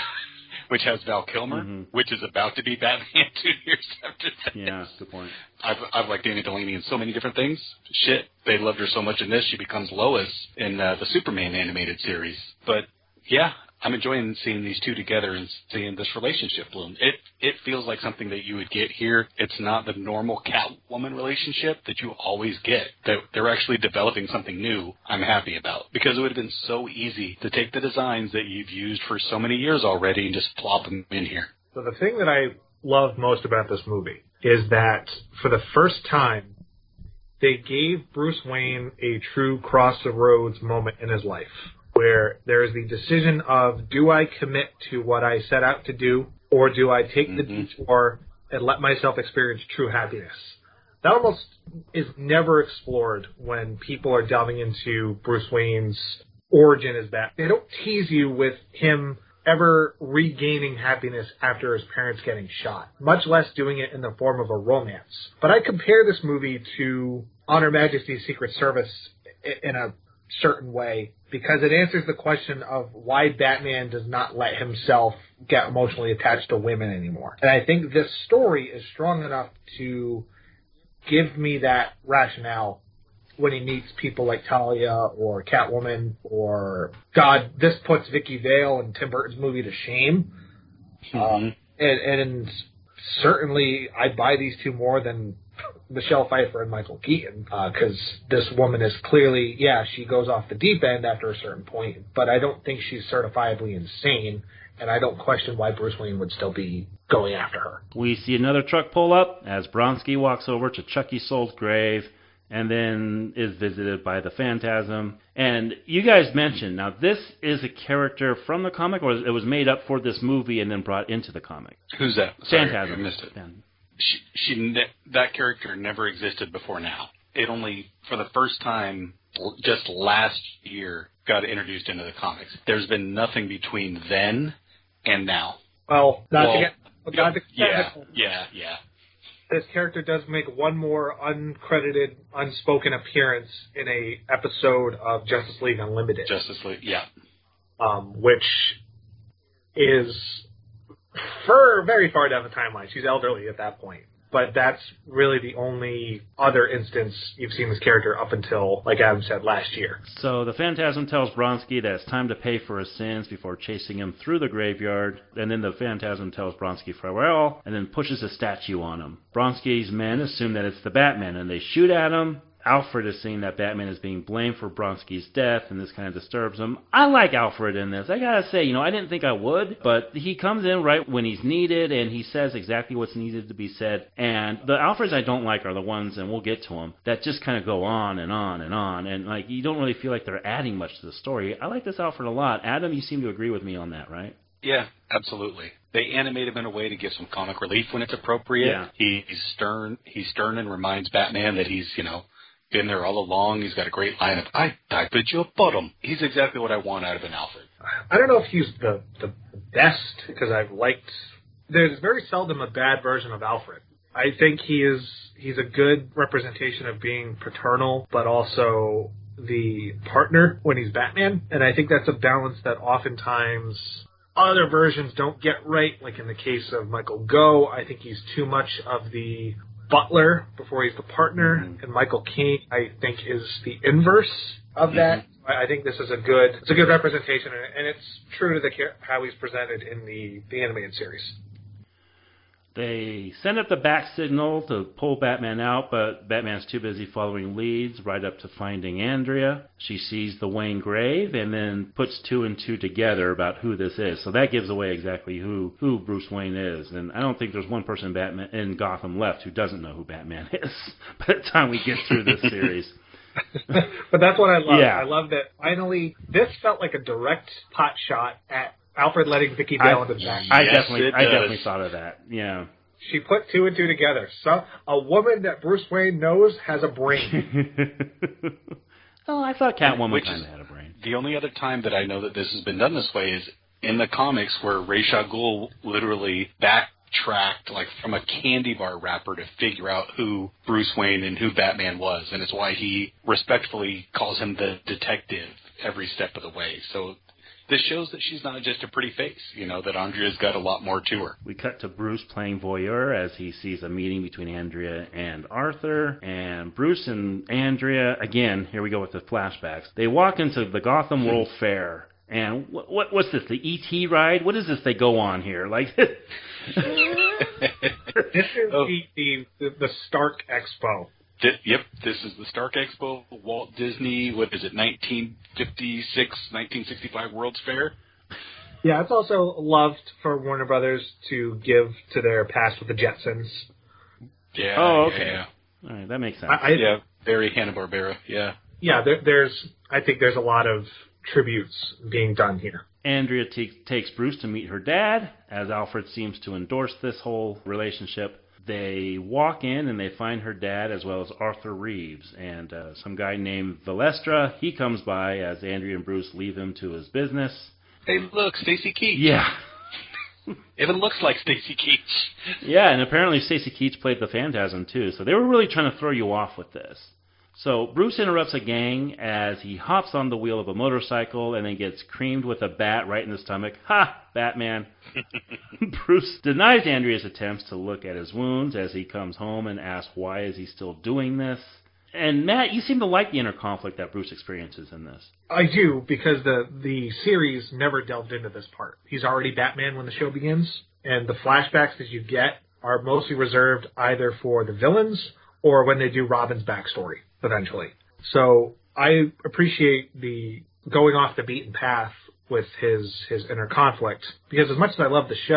Which has Val Kilmer, mm-hmm. which is about to be Batman two years after that. Yeah, good point. I've, I've liked Dana Delaney in so many different things. Shit, they loved her so much in this, she becomes Lois in uh, the Superman animated series. But, yeah, I'm enjoying seeing these two together and seeing this relationship bloom. It it feels like something that you would get here. It's not the normal Catwoman relationship that you always get. That they're actually developing something new I'm happy about. Because it would have been so easy to take the designs that you've used for so many years already and just plop them in here. So the thing that I love most about this movie is that for the first time, they gave Bruce Wayne a true cross-the-roads moment in his life, where there is the decision of, do I commit to what I set out to do, or do I take mm-hmm. the detour and let myself experience true happiness? That almost is never explored when people are delving into Bruce Wayne's origin as Batman. They don't tease you with him ever regaining happiness after his parents getting shot, much less doing it in the form of a romance. But I compare this movie to On Her Majesty's Secret Service in a certain way, because it answers the question of why Batman does not let himself get emotionally attached to women anymore. And I think this story is strong enough to give me that rationale when he meets people like Talia or Catwoman or, God, this puts Vicky Vale and Tim Burton's movie to shame. Mm-hmm. Um, and, and certainly I buy these two more than Michelle Pfeiffer and Michael Keaton, because uh, this woman is clearly, yeah, she goes off the deep end after a certain point, but I don't think she's certifiably insane, and I don't question why Bruce Wayne would still be going after her. We see another truck pull up as Bronski walks over to Chucky Soul's grave, and then is visited by the Phantasm. And you guys mentioned, now this is a character from the comic, or it was made up for this movie and then brought into the comic? Who's that? Sorry, Phantasm. I missed it. She, she ne- that character never existed before now. It only, for the first time, just last year, got introduced into the comics. There's been nothing between then and now. Well, not well, to get... Not to yeah, yeah, yeah. This character does make one more uncredited, unspoken appearance in a episode of Justice League Unlimited. Justice League, yeah. Um, which is for very far down the timeline. She's elderly at that point. But that's really the only other instance you've seen this character up until, like Adam said, last year. So the Phantasm tells Bronski that it's time to pay for his sins before chasing him through the graveyard. And then the Phantasm tells Bronski farewell and then pushes a statue on him. Bronski's men assume that it's the Batman and they shoot at him. Alfred is seeing that Batman is being blamed for Bronski's death, and this kind of disturbs him. I like Alfred in this. I gotta say, you know, I didn't think I would, but he comes in right when he's needed, and he says exactly what's needed to be said. And the Alfreds I don't like are the ones, and we'll get to them, that just kind of go on and on and on, and like you don't really feel like they're adding much to the story. I like this Alfred a lot. Adam, you seem to agree with me on that, right? Yeah, absolutely. They animate him in a way to give some comic relief when it's appropriate. Yeah. He, he's stern. He's stern and reminds Batman that he's, you know, been there all along. He's got a great line of, I type at your bottom. He's exactly what I want out of an Alfred. I don't know if he's the, the best, because I've liked... There's very seldom a bad version of Alfred. I think he is he's a good representation of being paternal, but also the partner when he's Batman. And I think that's a balance that oftentimes other versions don't get right. Like in the case of Michael Gough, I think he's too much of the butler before he's the partner, mm-hmm. and Michael King, I think, is the inverse of that. Mm-hmm. I think this is a good, it's a good representation, and it's true to the how he's presented in the, the animated series. They send up the bat signal to pull Batman out, but Batman's too busy following leads right up to finding Andrea. She sees the Wayne grave and then puts two and two together about who this is. So that gives away exactly who, who Bruce Wayne is. And I don't think there's one person in, Batman, in Gotham left who doesn't know who Batman is by the time we get through this series. But that's what I love. Yeah. I love that finally this felt like a direct pot shot at Alfred letting Vicky Vale into the back. I Yes, definitely, it I does. definitely thought of that. Yeah. She put two and two together. So a woman that Bruce Wayne knows has a brain. Oh, I thought Catwoman Which kind is of had a brain. The only other time that I know that this has been done this way is in the comics, where Ra's al Ghul literally backtracked like from a candy bar wrapper to figure out who Bruce Wayne and who Batman was, and it's why he respectfully calls him the detective every step of the way. So this shows that she's not just a pretty face, you know, that Andrea's got a lot more to her. We cut to Bruce playing voyeur as he sees a meeting between Andrea and Arthur. And Bruce and Andrea, again, here we go with the flashbacks. They walk into the Gotham World Fair. And what, what what's this, the E T ride? What is this they go on here? Like This is Oh. the, the, the, the Stark Expo. Th- yep, this is the Stark Expo, Walt Disney, what is it, nineteen fifty-six, nineteen sixty-five World's Fair? Yeah, it's also loved for Warner Brothers to give to their past with the Jetsons. Yeah. Oh, okay. Yeah, All right, that makes sense. I, I, yeah very Hanna-Barbera, yeah. yeah there, there's, I think there's a lot of tributes being done here. Andrea t- takes Bruce to meet her dad, as Alfred seems to endorse this whole relationship. They walk in and they find her dad as well as Arthur Reeves and uh, some guy named Valestra. He comes by as Andrea and Bruce leave him to his business. Hey, look, Stacy Keach. Yeah. Even looks like Stacy Keach. Yeah, and apparently Stacy Keach played the Phantasm too, so they were really trying to throw you off with this. So Bruce interrupts a gang as he hops on the wheel of a motorcycle and then gets creamed with a bat right in the stomach. Ha! Batman. Bruce denies Andrea's attempts to look at his wounds as he comes home and asks why is he still doing this. And Matt, you seem to like the inner conflict that Bruce experiences in this. I do, because the, the series never delved into this part. He's already Batman when the show begins, and the flashbacks that you get are mostly reserved either for the villains or when they do Robin's backstory, eventually. So I appreciate the going off the beaten path with his, his inner conflict, because as much as I love the show,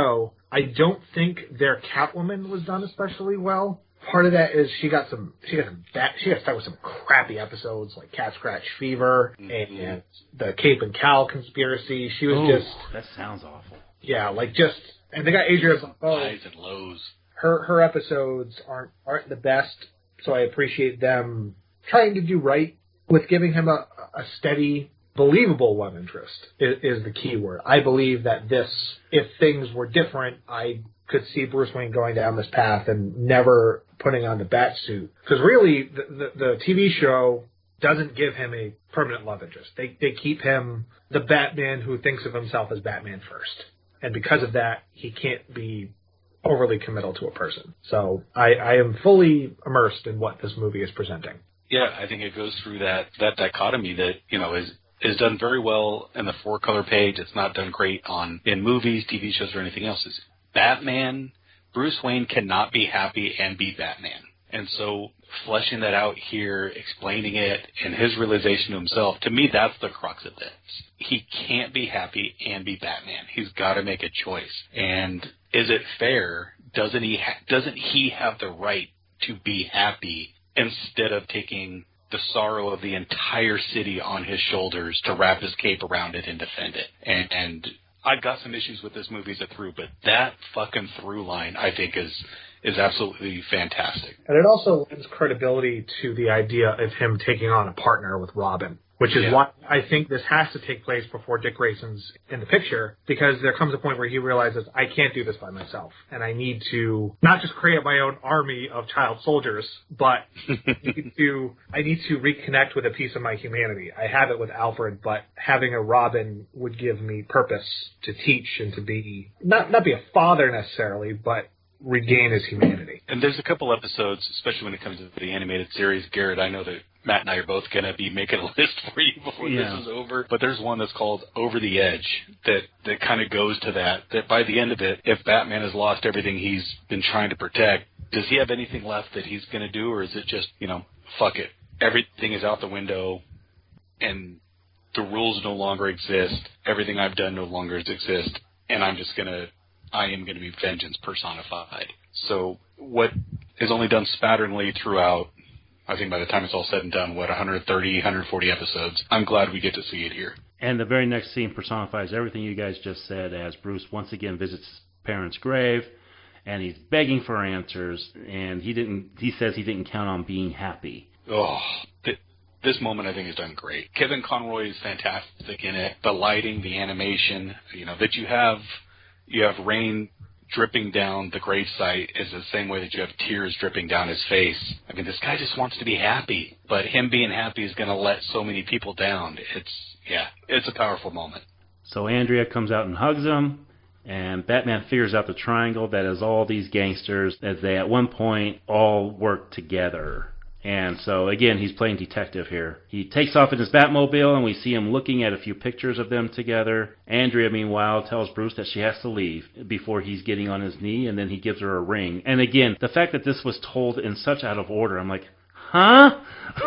I don't think their Catwoman was done especially well. Part of that is she got some she got some bad, she got stuck with some crappy episodes like Cat Scratch Fever mm-hmm. and the Cape and Cal conspiracy. She was Ooh, just that sounds awful. Yeah, like just and they got Adria Barbeau. Highs and lows. Her her episodes aren't aren't the best, so I appreciate them trying to do right with giving him a, a steady, believable love interest is, is the key word. I believe that this, if things were different, I could see Bruce Wayne going down this path and never putting on the bat suit. Because really, the, the, the T V show doesn't give him a permanent love interest. They they keep him the Batman who thinks of himself as Batman first. And because of that, he can't be overly committal to a person. So I, I am fully immersed in what this movie is presenting. Yeah, I think it goes through that, that dichotomy that, you know, is is done very well in the four-color page. It's not done great on in movies, T V shows, or anything else. It's Batman, Bruce Wayne cannot be happy and be Batman. And so fleshing that out here, explaining it, and his realization to himself, to me, that's the crux of this. He can't be happy and be Batman. He's got to make a choice. And is it fair? Doesn't he ha- doesn't he have the right to be happy instead of taking the sorrow of the entire city on his shoulders to wrap his cape around it and defend it? And, and I've got some issues with this movie as a through, but that fucking through line, I think, is is absolutely fantastic. And it also lends credibility to the idea of him taking on a partner with Robin, which is yeah. why I think this has to take place before Dick Grayson's in the picture, because there comes a point where he realizes, I can't do this by myself, and I need to not just create my own army of child soldiers, but need to, I need to reconnect with a piece of my humanity. I have it with Alfred, but having a Robin would give me purpose to teach and to be, not, not be a father necessarily, but regain his humanity. And there's a couple episodes, especially when it comes to the animated series, Garrett, I know that Matt and I are both going to be making a list for you before yeah. this is over. But there's one that's called Over the Edge that, that kind of goes to that, that by the end of it, if Batman has lost everything he's been trying to protect, does he have anything left that he's going to do, or is it just, you know, fuck it. Everything is out the window, and the rules no longer exist. Everything I've done no longer exists, and I'm just going to I am going to be vengeance personified. So what is only done spatteringly throughout, I think by the time it's all said and done, what, one thirty, one forty episodes, I'm glad we get to see it here. And the very next scene personifies everything you guys just said, as Bruce once again visits his parents' grave, and he's begging for answers, and he didn't. He says he didn't count on being happy. Oh, th- this moment I think is done great. Kevin Conroy is fantastic in it. The lighting, the animation, you know, that you have... You have rain dripping down the gravesite is the same way that you have tears dripping down his face. I mean, this guy just wants to be happy, but him being happy is going to let so many people down. It's, yeah, it's a powerful moment. So Andrea comes out and hugs him, and Batman figures out the triangle that is all these gangsters, as they at one point all work together. And so, again, he's playing detective here. He takes off in his Batmobile, and we see him looking at a few pictures of them together. Andrea, meanwhile, tells Bruce that she has to leave before he's getting on his knee, and then he gives her a ring. And again, the fact that this was told in such out of order, I'm like, huh?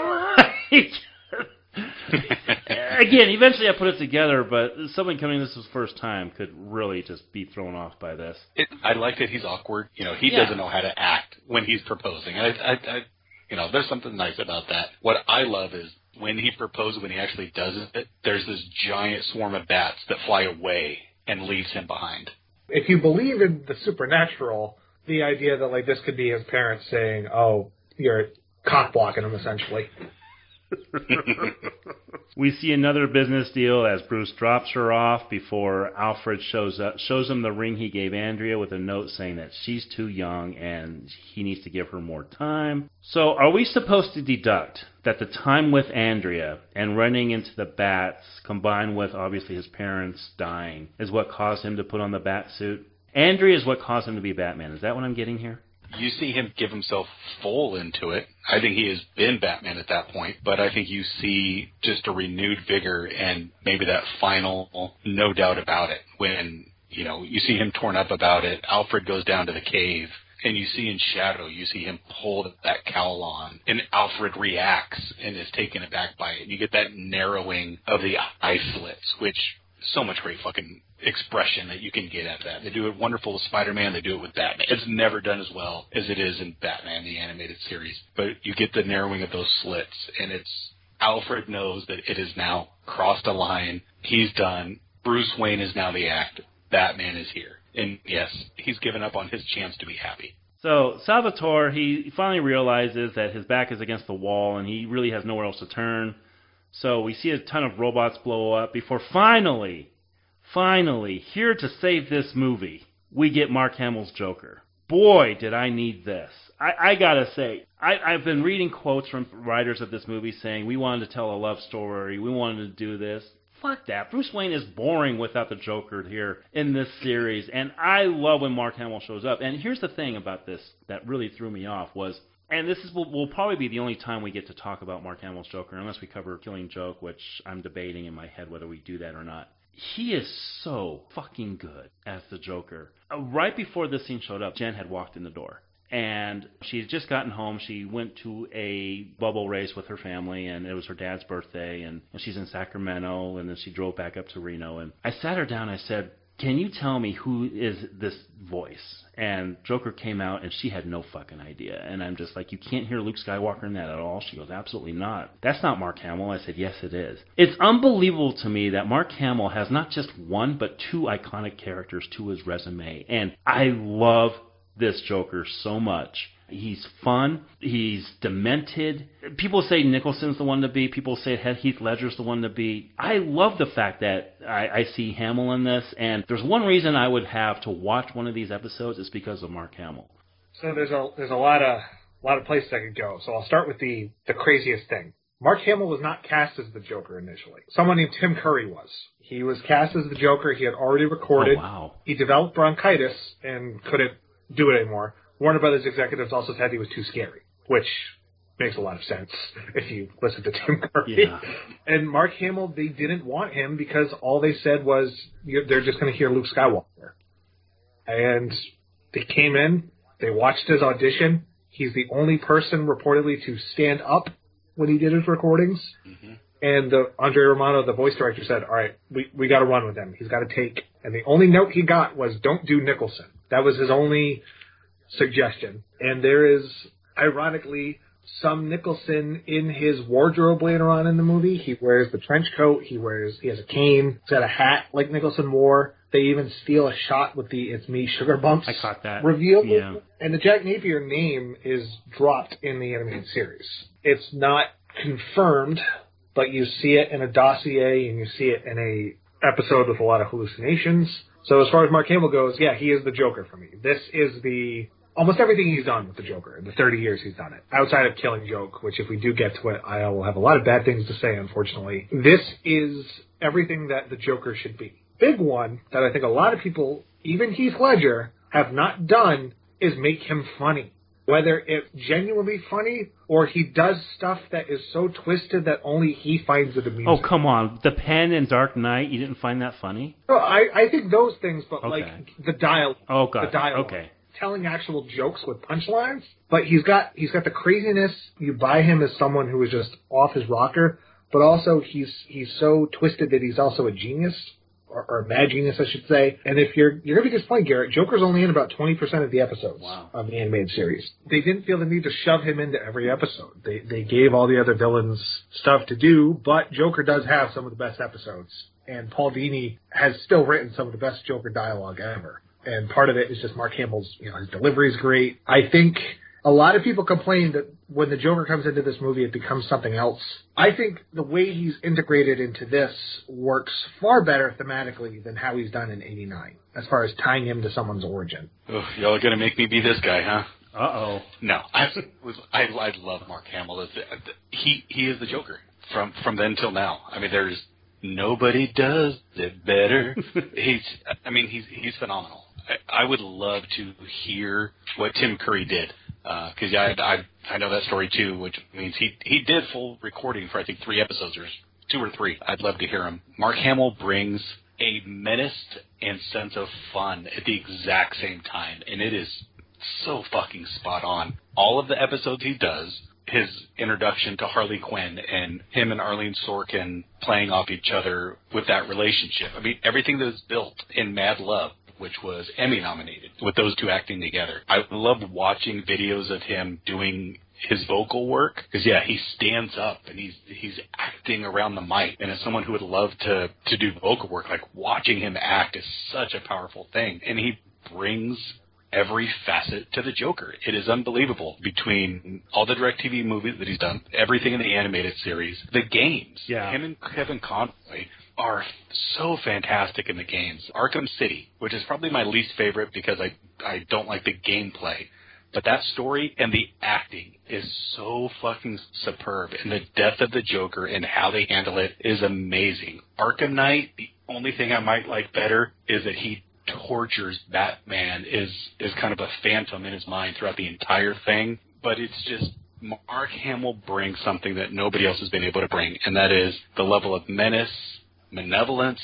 Again, eventually I put it together, but someone coming this was first time could really just be thrown off by this. It, I like that he's awkward. You know, he yeah. doesn't know how to act when he's proposing. I, I, I You know, there's something nice about that. What I love is when he proposes, when he actually does it, there's this giant swarm of bats that fly away and leaves him behind. If you believe in the supernatural, the idea that, like, this could be his parents saying, oh, you're cock-blocking him, essentially. We see another business deal as Bruce drops her off before Alfred shows up, shows him the ring he gave Andrea with a note saying that she's too young and he needs to give her more time. So are we supposed to deduct that the time with Andrea and running into the bats, combined with obviously his parents dying, is what caused him to put on the bat suit? Andrea is what caused him to be Batman. Is that what I'm getting here? You see him give himself full into it. I think he has been Batman at that point, but I think you see just a renewed vigor and maybe that final no doubt about it. When, you know, you see him torn up about it, Alfred goes down to the cave, and you see in shadow, you see him pull that cowl on, and Alfred reacts and is taken aback by it. You get that narrowing of the eye slits, which so much great fucking expression that you can get out of that. They do it wonderful with Spider-Man. They do it with Batman. It's never done as well as it is in Batman, the animated series. But you get the narrowing of those slits, and it's Alfred knows that it has now crossed a line. He's done. Bruce Wayne is now the act. Batman is here. And yes, he's given up on his chance to be happy. So Salvatore, he finally realizes that his back is against the wall and he really has nowhere else to turn. So we see a ton of robots blow up before finally, finally, here to save this movie, we get Mark Hamill's Joker. Boy, did I need this. I, I gotta say, I, I've been reading quotes from writers of this movie saying, we wanted to tell a love story, we wanted to do this. Fuck that. Bruce Wayne is boring without the Joker here in this series, and I love when Mark Hamill shows up. And here's the thing about this that really threw me off was, and this is will, will probably be the only time we get to talk about Mark Hamill's Joker, unless we cover Killing Joke, which I'm debating in my head whether we do that or not. He is so fucking good as the Joker. Uh, right before this scene showed up, Jen had walked in the door. And she had just gotten home. She went to a bubble race with her family, and it was her dad's birthday, and, and she's in Sacramento, and then she drove back up to Reno. And I sat her down, and I said, can you tell me who is this voice? And Joker came out, and she had no fucking idea. And I'm just like, you can't hear Luke Skywalker in that at all? She goes, absolutely not. That's not Mark Hamill. I said, yes, it is. It's unbelievable to me that Mark Hamill has not just one, but two iconic characters to his resume. And I love this Joker so much. He's fun. He's demented. People say Nicholson's the one to beat. People say Heath Ledger's the one to beat. I love the fact that I, I see Hamill in this, and there's one reason I would have to watch one of these episodes is because of Mark Hamill. So there's a there's a lot of a lot of places I could go. So I'll start with the the craziest thing. Mark Hamill was not cast as the Joker initially. Someone named Tim Curry was. He was cast as the Joker. He had already recorded. Oh, wow. He developed bronchitis and couldn't do it anymore. Warner Brothers executives also said he was too scary, which makes a lot of sense if you listen to Tim Curry. Yeah. And Mark Hamill, they didn't want him because all they said was they're just going to hear Luke Skywalker. And they came in, they watched his audition. He's the only person reportedly to stand up when he did his recordings. Mm-hmm. And the, Andre Romano, the voice director, said, all right, we, we got to run with him. He's got to take. And the only note he got was, don't do Nicholson. That was his only suggestion. And there is, ironically, some Nicholson in his wardrobe later on in the movie. He wears the trench coat. He wears, he has a cane. He's got a hat like Nicholson wore. They even steal a shot with the It's Me Sugar Bumps I caught that. reveal. Yeah. And the Jack Napier name is dropped in the animated series. It's not confirmed, but you see it in a dossier and you see it in a episode with a lot of hallucinations. So as far as Mark Hamill goes, yeah, he is the Joker for me. This is the almost everything he's done with the Joker in the thirty years he's done it. Outside of Killing Joke, which if we do get to it, I will have a lot of bad things to say, unfortunately. This is everything that the Joker should be. Big one that I think a lot of people, even Heath Ledger, have not done is make him funny. Whether it's genuinely funny or he does stuff that is so twisted that only he finds it amusing. Oh, come on. The Pen in Dark Knight, you didn't find that funny? No, I, I think those things, but Okay. like the dialogue. Oh, God. The dialogue. Okay. Telling actual jokes with punchlines. But he's got he's got the craziness. You buy him as someone who is just off his rocker, but also he's he's so twisted that he's also a genius. Or, or a mad genius, I should say. And if you're you're going to be disappointed, Garrett, Joker's only in about twenty percent of the episodes Wow. of the animated series. They didn't feel the need to shove him into every episode. They they gave all the other villains stuff to do, but Joker does have some of the best episodes. And Paul Dini has still written some of the best Joker dialogue ever. And part of it is just Mark Hamill's, you know, his delivery is great. I think a lot of people complain that when the Joker comes into this movie, it becomes something else. I think the way he's integrated into this works far better thematically than how he's done in eighty-nine, as far as tying him to someone's origin. Oh, y'all are going to make me be this guy, huh? Uh-oh. No, I was I, I love Mark Hamill. He he is the Joker from from then till now. I mean, there's nobody does it better. he's I mean he's he's phenomenal. I, I would love to hear what Tim Curry did. Because uh, yeah, I, I I know that story too, which means he he did full recording for I think three episodes or two or three. I'd love to hear him. Mark Hamill brings a menace and sense of fun at the exact same time, and it is so fucking spot on. All of the episodes he does, his introduction to Harley Quinn and him and Arlene Sorkin playing off each other with that relationship. I mean, everything that was built in Mad Love, which was Emmy nominated, with those two acting together. I love watching videos of him doing his vocal work, because yeah, he stands up and he's he's acting around the mic, and as someone who would love to to do vocal work, like watching him act is such a powerful thing, and he brings every facet to the Joker. It is unbelievable, between all the DirecTV movies that he's done, everything in the animated series, the games. Yeah. Him and Kevin Conroy are so fantastic in the games. Arkham City, which is probably my least favorite because I I don't like the gameplay. But that story and the acting is so fucking superb. And the death of the Joker and how they handle it is amazing. Arkham Knight, the only thing I might like better is that he tortures Batman, is, is kind of a phantom in his mind throughout the entire thing. But it's just, Mark Hamill brings something that nobody else has been able to bring. And that is the level of menace, malevolence,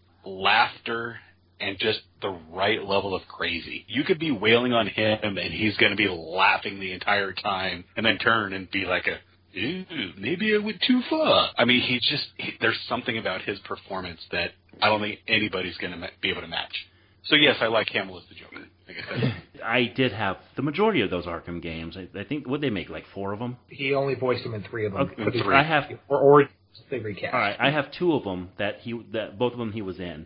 laughter, and just the right level of crazy. You could be wailing on him, and he's going to be laughing the entire time, and then turn and be like a, ooh, maybe I went too far. I mean, he just, he, there's something about his performance that I don't think anybody's going to ma- be able to match. So yes, I like Hamill as the Joker. Like I said. I did have the majority of those Arkham games. I, I think, what they make, like four of them? He only voiced them in three of them. Okay, three. I have, or, or they recast. All right, I have two of them that he, that both of them he was in.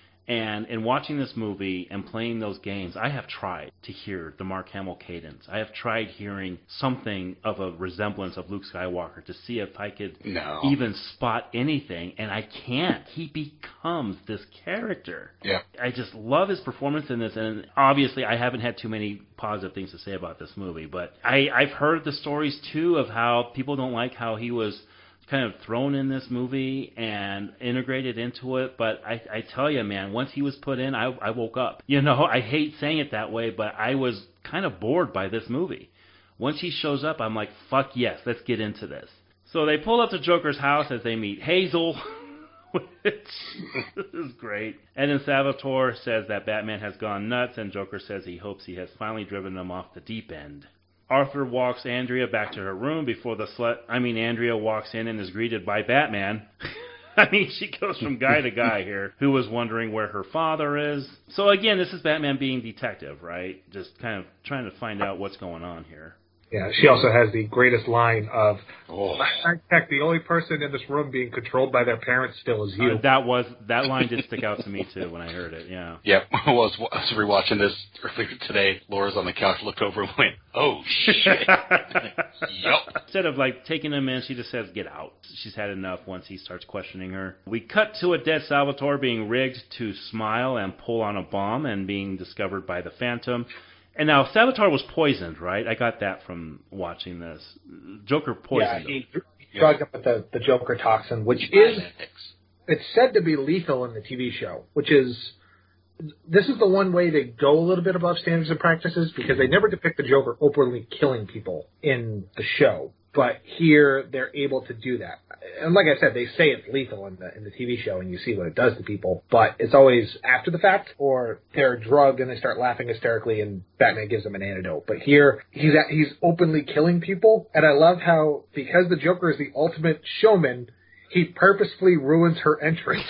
And in watching this movie and playing those games, I have tried to hear the Mark Hamill cadence. I have tried hearing something of a resemblance of Luke Skywalker to see if I could no. even spot anything, and I can't. He becomes this character. Yeah. I just love his performance in this, and obviously I haven't had too many positive things to say about this movie, but I, I've heard the stories, too, of how people don't like how he was kind of thrown in this movie and integrated into it, but I, I tell you, man, once he was put in, I, I woke up. You know, I hate saying it that way, but I was kind of bored by this movie. Once he shows up, I'm like, fuck yes, let's get into this. So they pull up to Joker's house as they meet Hazel, which is great. And then Salvatore says that Batman has gone nuts, and Joker says he hopes he has finally driven him off the deep end. Arthur walks Andrea back to her room before the slut... I mean, Andrea walks in and is greeted by Batman. I mean, she goes from guy to guy here, who was wondering where her father is. So again, this is Batman being detective, right? Just kind of trying to find out what's going on here. Yeah, she also has the greatest line of, oh. heck, the only person in this room being controlled by their parents still is you. Uh, that was that line did stick out to me, too, when I heard it, yeah. Yeah, I was, I was rewatching this earlier today. Laura's on the couch, looked over and went, oh, shit. Yup. Instead of, like, taking him in, she just says, get out. She's had enough once he starts questioning her. We cut to a dead Salvatore being rigged to smile and pull on a bomb and being discovered by the Phantom. And now, Salvatore was poisoned, right? I got that from watching this. Joker poisoned yeah, him. Yeah, he drugged up with the, the Joker toxin, which is, it's said to be lethal in the T V show, which is, this is the one way they go a little bit above standards and practices, because they never depict the Joker openly killing people in the show. But here, they're able to do that. And like I said, they say it's lethal in the in the T V show, and you see what it does to people. But it's always after the fact, or they're drugged and they start laughing hysterically, and Batman gives them an antidote. But here, he's at, he's openly killing people. And I love how, because the Joker is the ultimate showman, he purposefully ruins her entrance.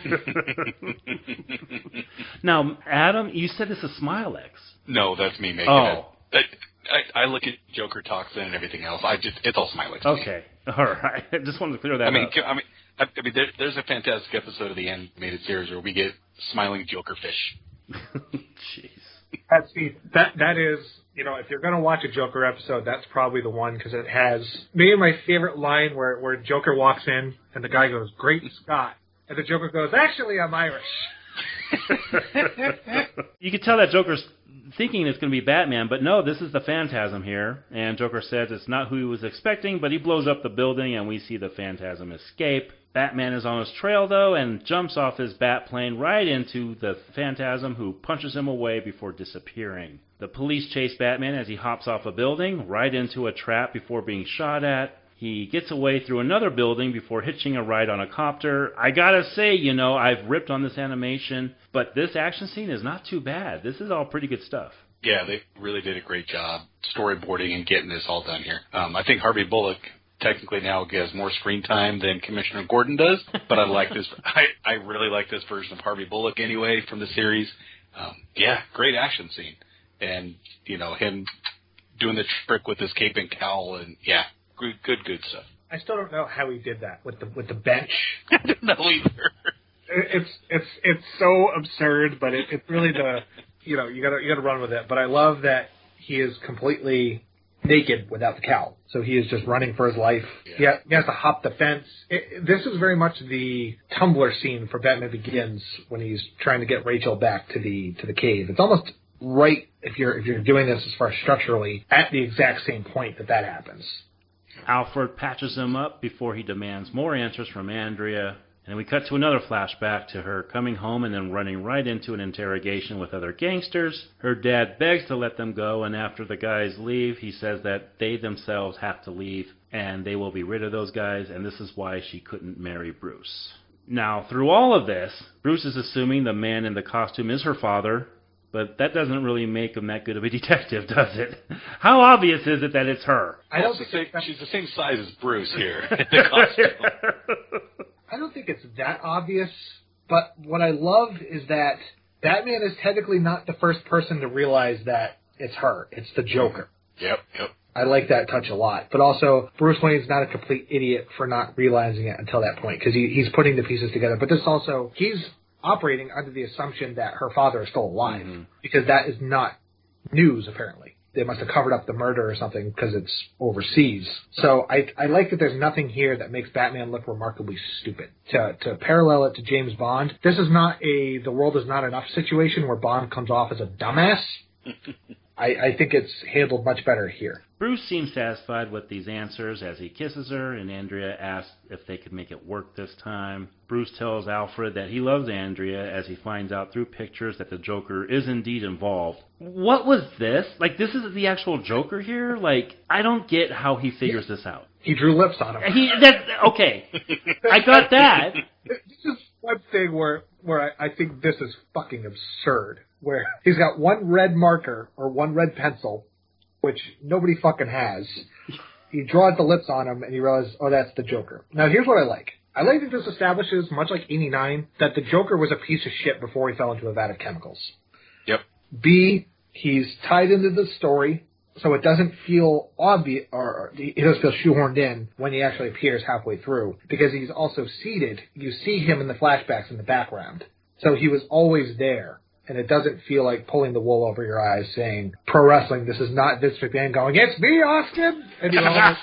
Now, Adam, you said it's a Smilex. No, that's me making oh. it. I, I look at Joker Toxin and everything else. I just it's all Smilex. Okay, all right. I just wanted to clear that I mean, up. I mean, I, I mean, there, there's a fantastic episode of the animated series where we get smiling Joker fish. Jeez. That's that that is, you know, if you're gonna watch a Joker episode, that's probably the one, because it has maybe my favorite line where where Joker walks in and the guy goes, "Great Scott," and the Joker goes, "Actually, I'm Irish." You can tell that Joker's thinking it's going to be Batman, but no, this is the Phantasm here. And Joker says it's not who he was expecting, but he blows up the building and we see the Phantasm escape. Batman is on his trail, though, and jumps off his bat plane right into the Phantasm, who punches him away before disappearing. The police chase Batman as he hops off a building, right into a trap before being shot at. He gets away through another building before hitching a ride on a copter. I gotta say, you know, I've ripped on this animation, but this action scene is not too bad. This is all pretty good stuff. Yeah, they really did a great job storyboarding and getting this all done here. Um, I think Harvey Bullock technically now has more screen time than Commissioner Gordon does, but I like this. I, I really like this version of Harvey Bullock anyway from the series. Um, yeah, great action scene. And, you know, him doing the trick with his cape and cowl, and yeah, good, good, good stuff. I still don't know how he did that with the with the bench. I don't know either. It's it's it's so absurd, but it, it's really the you know you gotta you gotta run with it. But I love that he is completely naked without the cowl, so he is just running for his life. Yeah. He, ha- he has to hop the fence. It, this is very much the Tumblr scene for Batman Begins when he's trying to get Rachel back to the to the cave. It's almost right if you're if you're doing this as far as structurally at the exact same point that that happens. Alfred patches him up before he demands more answers from Andrea, and we cut to another flashback to her coming home and then running right into an interrogation with other gangsters. Her dad begs to let them go, and after the guys leave, he says that they themselves have to leave, and they will be rid of those guys, and this is why she couldn't marry Bruce. Now, through all of this, Bruce is assuming the man in the costume is her father, but that doesn't really make him that good of a detective, does it? How obvious is it that it's her? I don't think say, she's the same size as Bruce here in the costume. I don't think it's that obvious, but what I love is that Batman is technically not the first person to realize that it's her. It's the Joker. Yep, yep. I like that touch a lot. But also, Bruce Wayne's not a complete idiot for not realizing it until that point, because he, he's putting the pieces together. But this also, he's operating under the assumption that her father is still alive, mm-hmm. because that is not news, apparently. They must have covered up the murder or something because it's overseas. So I I like that there's nothing here that makes Batman look remarkably stupid. To to parallel it to James Bond, this is not a the world is not enough situation where Bond comes off as a dumbass. I, I think it's handled much better here. Bruce seems satisfied with these answers as he kisses her, and Andrea asks if they could make it work this time. Bruce tells Alfred that he loves Andrea as he finds out through pictures that the Joker is indeed involved. What was this? Like, this is the actual Joker here? Like, I don't get how he figures this out. He drew lips on him. He, that, okay, I got that. This is one thing where, where I, I think this is fucking absurd. Where he's got one red marker or one red pencil, which nobody fucking has. He draws the lips on him, and you realize, oh, that's the Joker. Now, here's what I like. I like that this establishes, much like eighty-nine, that the Joker was a piece of shit before he fell into a vat of chemicals. Yep. B, he's tied into the story, so it doesn't feel obvious, or he doesn't feel shoehorned in when he actually appears halfway through, because he's also seated. You see him in the flashbacks in the background. So he was always there. And it doesn't feel like pulling the wool over your eyes saying, pro wrestling, this is not Vince McMahon going, it's me, Austin! And you all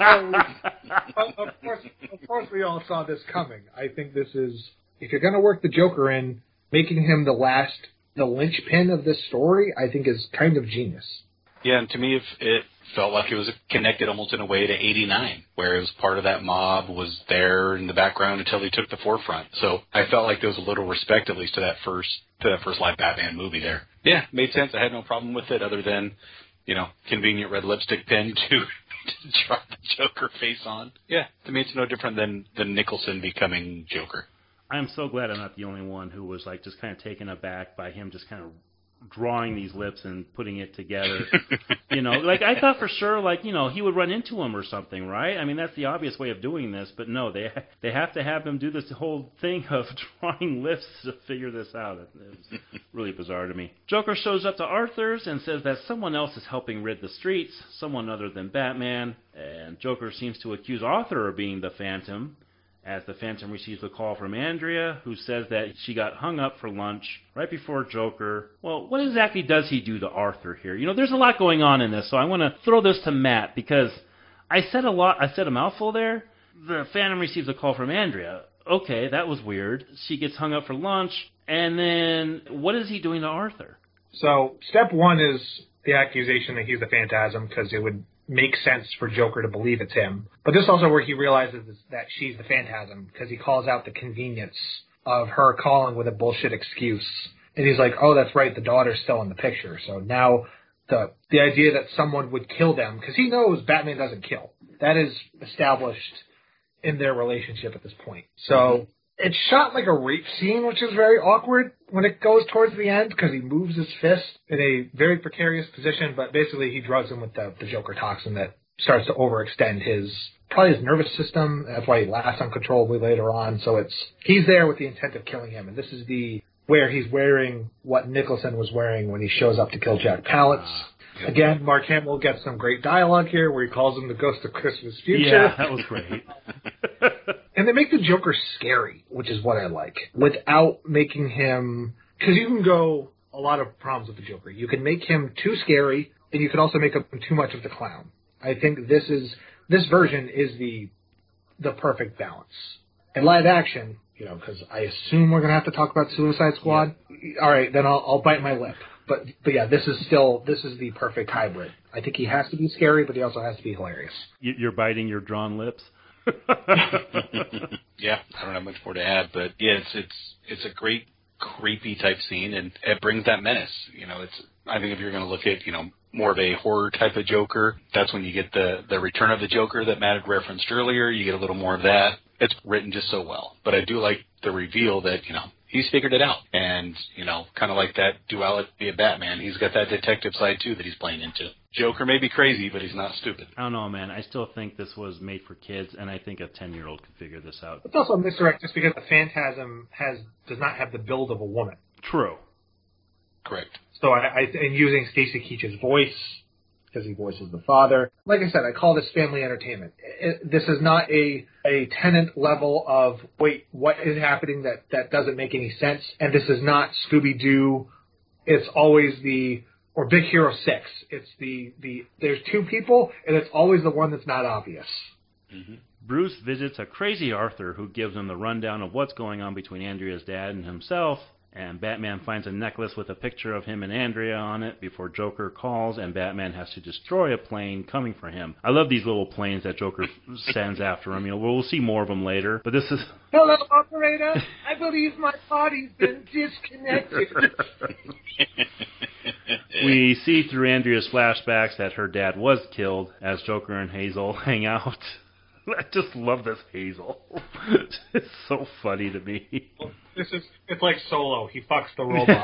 oh, of course, of course we all saw this coming. I think this is, if you're going to work the Joker in, making him the last, the linchpin of this story, I think is kind of genius. Yeah, and to me, it felt like it was connected almost in a way to eighty-nine, where it was part of that mob, was there in the background until he took the forefront. So I felt like there was a little respect, at least, to that first to that first live Batman movie there. Yeah, made sense. I had no problem with it, other than, you know, convenient red lipstick pen to, to draw the Joker face on. Yeah, to me, it's no different than, than Nicholson becoming Joker. I'm so glad I'm not the only one who was, like, just kind of taken aback by him just kind of drawing these lips and putting it together. You know, like, I thought for sure, like, you know, he would run into him or something, right? I mean, that's the obvious way of doing this, but no, they they have to have him do this whole thing of drawing lips to figure this out. It was really bizarre to me. Joker shows up to Arthur's and says that someone else is helping rid the streets, someone other than Batman, and Joker seems to accuse Arthur of being the Phantom, as the Phantom receives a call from Andrea, who says that she got hung up for lunch right before Joker. Well, what exactly does he do to Arthur here? You know, there's a lot going on in this, so I want to throw this to Matt, because I said a lot, I said a mouthful there. The Phantom receives a call from Andrea. Okay, that was weird. She gets hung up for lunch, and then what is he doing to Arthur? So, step one is the accusation that he's the Phantasm, because it would make sense for Joker to believe it's him. But this is also where he realizes that she's the Phantasm, because he calls out the convenience of her calling with a bullshit excuse. And he's like, oh, that's right, the daughter's still in the picture. So now the the idea that someone would kill them, because he knows Batman doesn't kill. That is established in their relationship at this point. So It's shot like a rape scene, which is very awkward when it goes towards the end because he moves his fist in a very precarious position, but basically he drugs him with the, the Joker toxin that starts to overextend his, probably his nervous system. That's why he laughs uncontrollably later on. So it's, he's there with the intent of killing him. And this is the, where he's wearing what Nicholson was wearing when he shows up to kill Jack Palance. Again, Mark Hamill gets some great dialogue here where he calls him the Ghost of Christmas Future. Yeah, that was great. And they make the Joker scary, which is what I like, without making him... Because you can go a lot of problems with the Joker. You can make him too scary, and you can also make him too much of the clown. I think this is this version is the the perfect balance. In live action, you know, because I assume we're going to have to talk about Suicide Squad. Yeah. All right, then I'll, I'll bite my lip. But but yeah, this is still this is the perfect hybrid. I think he has to be scary, but he also has to be hilarious. You're biting your drawn lips. Yeah, I don't have much more to add, but yeah, it's it's it's a great creepy type scene, and it brings that menace. You know, it's I think if you're going to look at you know more of a horror type of Joker, that's when you get the the Return of the Joker that Matt had referenced earlier. You get a little more of that. It's written just so well, but I do like the reveal that you know. He's figured it out. And, you know, kind of like that duality of Batman, he's got that detective side, too, that he's playing into. Joker may be crazy, but he's not stupid. I don't know, man. I still think this was made for kids, and I think a ten-year-old could figure this out. It's also misdirect just because the Phantasm has does not have the build of a woman. True. Correct. So, I, I and using Stacy Keach's voice, because he voices the father. Like I said, I call this family entertainment. It, this is not a a Tenant level of, wait, what is happening that, that doesn't make any sense? And this is not Scooby-Doo. It's always the, or Big Hero six. It's the, the there's two people, and it's always the one that's not obvious. Mm-hmm. Bruce visits a crazy Arthur who gives him the rundown of what's going on between Andrea's dad and himself. And Batman finds a necklace with a picture of him and Andrea on it before Joker calls, and Batman has to destroy a plane coming for him. I love these little planes that Joker sends after him. You know, we'll see more of them later, but this is... Hello, operator. I believe my body's been disconnected. We see through Andrea's flashbacks that her dad was killed as Joker and Hazel hang out. I just love this Hazel. It's so funny to me. Well, this is it's like Solo. He fucks the robot.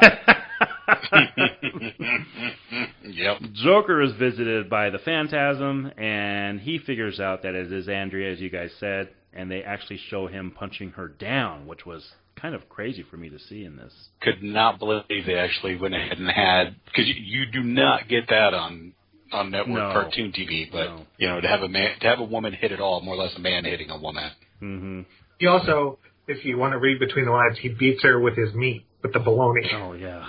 Yep. Joker is visited by the Phantasm, and he figures out that it is Andrea, as you guys said, and they actually show him punching her down, which was kind of crazy for me to see in this. Could not believe they actually went ahead and had, because you, you do not get that on on network no. cartoon T V, but no. you know, to have a man, to have a woman hit it all, more or less a man hitting a woman. Mm-hmm. He also, if you want to read between the lines, he beats her with his meat, with the bologna. Oh yeah.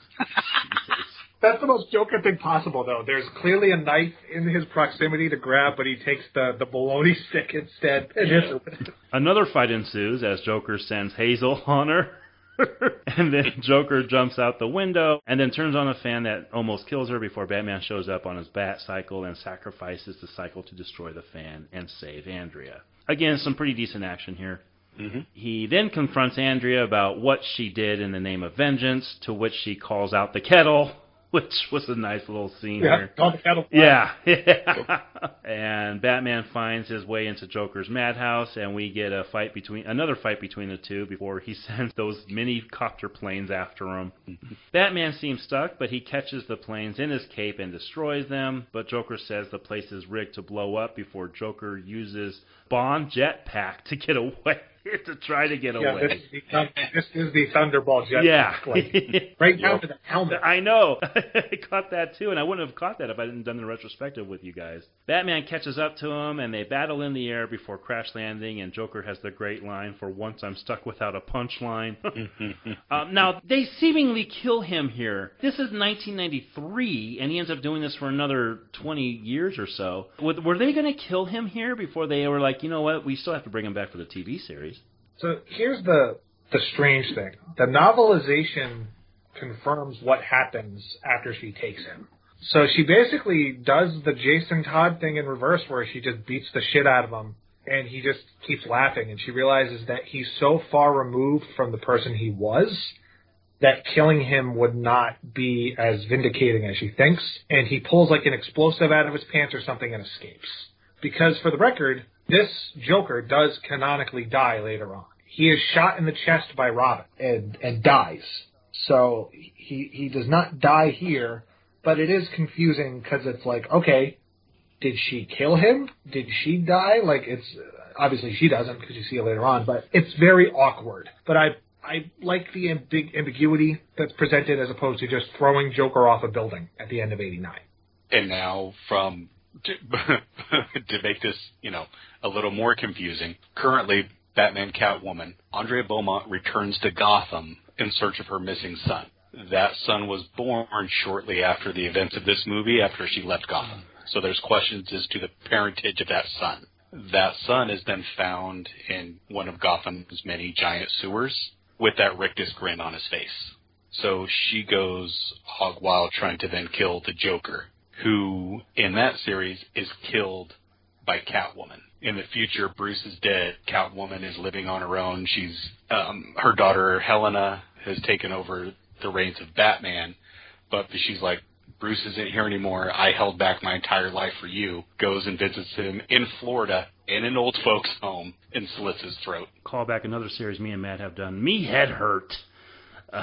That's the most Joker thing possible, though. There's clearly a knife in his proximity to grab, but he takes the, the bologna stick instead. Another fight ensues as Joker sends Hazel on her. And then Joker jumps out the window and then turns on a fan that almost kills her before Batman shows up on his bat cycle and sacrifices the cycle to destroy the fan and save Andrea. Again, some pretty decent action here. Mm-hmm. He then confronts Andrea about what she did in the name of vengeance, to which she calls out the kettle, which was a nice little scene yeah, here. Call the kettle. Yeah. yeah. And Batman finds his way into Joker's madhouse, and we get a fight between another fight between the two before he sends those mini copter planes after him. Batman seems stuck, but he catches the planes in his cape and destroys them. But Joker says the place is rigged to blow up before Joker uses Bond jetpack to get away. To try to get yeah, away. This is the, this is the Thunderbolt jetpack. Yeah. Like, right down to the helmet. I know. I caught that too, and I wouldn't have caught that if I hadn't done the retrospective with you guys. Batman catches up to him, and they battle in the air before crash landing, and Joker has the great line, "For once I'm stuck without a punchline." um, now, they seemingly kill him here. This is nineteen ninety-three, and he ends up doing this for another twenty years or so. Were they going to kill him here before they were like, you know what, we still have to bring him back for the T V series? So here's the the strange thing. The novelization confirms what happens after she takes him. So she basically does the Jason Todd thing in reverse, where she just beats the shit out of him, and he just keeps laughing, and she realizes that he's so far removed from the person he was that killing him would not be as vindicating as she thinks, and he pulls like an explosive out of his pants or something and escapes. Because, for the record, this Joker does canonically die later on. he is shot in the chest by Robin and, and dies. So he he does not die here, but it is confusing because it's like, okay, did she kill him? Did she die? Like, it's obviously she doesn't because you see it later on, but it's very awkward. But I I like the ambig- ambiguity that's presented as opposed to just throwing Joker off a building at the end of eighty-nine. And now from to, to make this, you know, a little more confusing, currently Batman Catwoman, Andrea Beaumont returns to Gotham in search of her missing son. That son was born shortly after the events of this movie, after she left Gotham. So there's questions as to the parentage of that son. That son is then found in one of Gotham's many giant sewers with that rictus grin on his face. So she goes hog wild trying to then kill the Joker, who in that series is killed by Catwoman. In the future, Bruce is dead. Catwoman is living on her own. She's um, her daughter Helena has taken over the reins of Batman, but she's like, Bruce isn't here anymore. I held back my entire life for you. Goes and visits him in Florida in an old folks' home and slits his throat. Call back another series me and Matt have done. Me head hurt. Uh,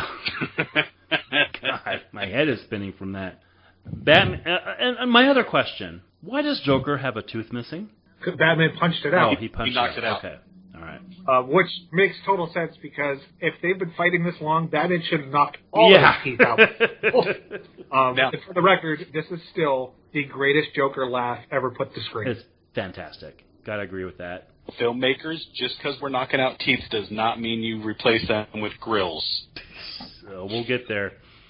God, my head is spinning from that. Batman. Uh, and, and my other question: why does Joker have a tooth missing? Because Batman punched it out. Oh, he punched he knocked it out. it out. Okay. All right. Uh, which makes total sense because if they've been fighting this long, Batman should have knocked all yeah. of his teeth out. um, now, and for the record, this is still the greatest Joker laugh ever put to screen. It's fantastic. Gotta agree with that. Filmmakers, just because we're knocking out teeth does not mean you replace them with grills. So we'll get there.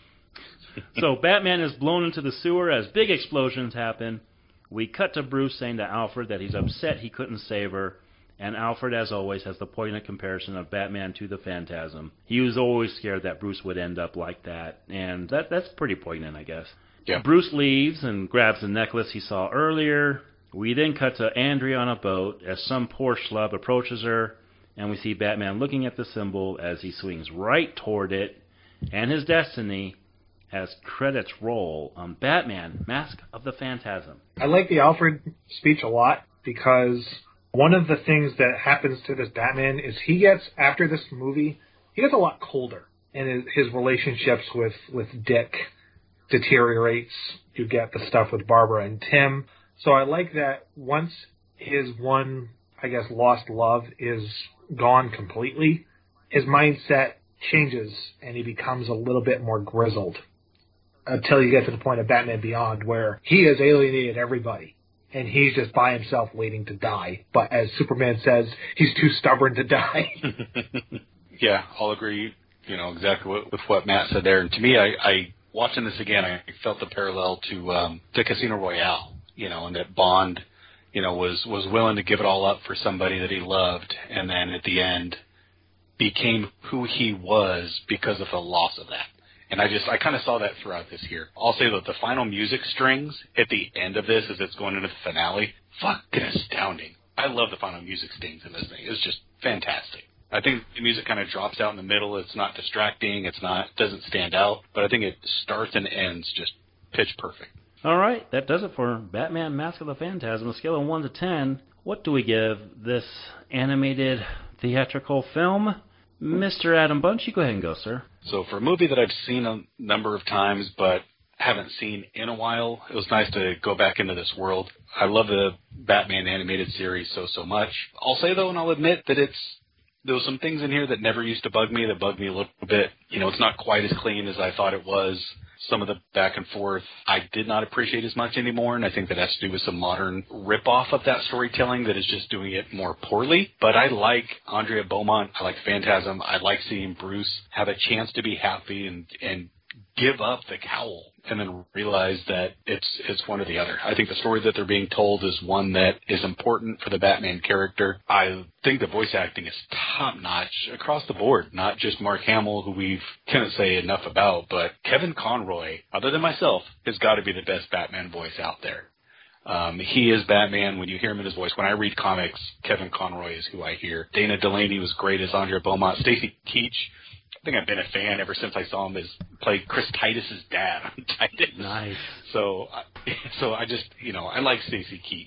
So Batman is blown into the sewer as big explosions happen. We cut to Bruce saying to Alfred that he's upset he couldn't save her. And Alfred, as always, has the poignant comparison of Batman to the Phantasm. He was always scared that Bruce would end up like that, and that that's pretty poignant, I guess. Yeah. Bruce leaves and grabs the necklace he saw earlier. We then cut to Andrea on a boat as some poor schlub approaches her, and we see Batman looking at the symbol as he swings right toward it, and his destiny as credits roll on Batman, Mask of the Phantasm. I like the Alfred speech a lot because one of the things that happens to this Batman is he gets, after this movie, he gets a lot colder. And his, his relationships with, with Dick deteriorates. You get the stuff with Barbara and Tim. So I like that once his one, I guess, lost love is gone completely, his mindset changes and he becomes a little bit more grizzled. Until you get to the point of Batman Beyond where he has alienated everybody. And he's just by himself waiting to die. But as Superman says, he's too stubborn to die. Yeah, I'll agree, you know, exactly with, with what Matt said there. And to me, I, I watching this again, I felt the parallel to um, to Casino Royale, you know, and that Bond, you know, was, was willing to give it all up for somebody that he loved, and then at the end became who he was because of the loss of that. And I just, I kind of saw that throughout this here. I'll say that the final music strings at the end of this, as it's going into the finale, fucking astounding. I love the final music strings in this thing. It's just fantastic. I think the music kind of drops out in the middle. It's not distracting. It's not, doesn't stand out. But I think it starts and ends just pitch perfect. All right, that does it for Batman Mask of the Phantasm. A scale of one to ten, what do we give this animated theatrical film? Mister Adam Bunch, you go ahead and go, sir. So for a movie that I've seen a number of times but haven't seen in a while, it was nice to go back into this world. I love the Batman animated series so, so much. I'll say, though, and I'll admit that it's there was some things in here that never used to bug me that bugged me a little bit. You know, it's not quite as clean as I thought it was. Some of the back and forth I did not appreciate as much anymore, and I think that has to do with some modern rip-off of that storytelling that is just doing it more poorly. But I like Andrea Beaumont. I like Phantasm. I like seeing Bruce have a chance to be happy and, and give up the cowl and then realize that it's it's one or the other. I think the story that they're being told is one that is important for the Batman character. I think the voice acting is top-notch across the board, not just Mark Hamill, who we can't say enough about, but Kevin Conroy, other than myself, has got to be the best Batman voice out there. Um, he is Batman when you hear him in his voice. When I read comics, Kevin Conroy is who I hear. Dana Delaney was great as Andrea Beaumont. Stacy Keach, I think I've been a fan ever since I saw him as play Chris Titus's dad on Titus. Nice. So, so I just, you know, I like Stacy Keach.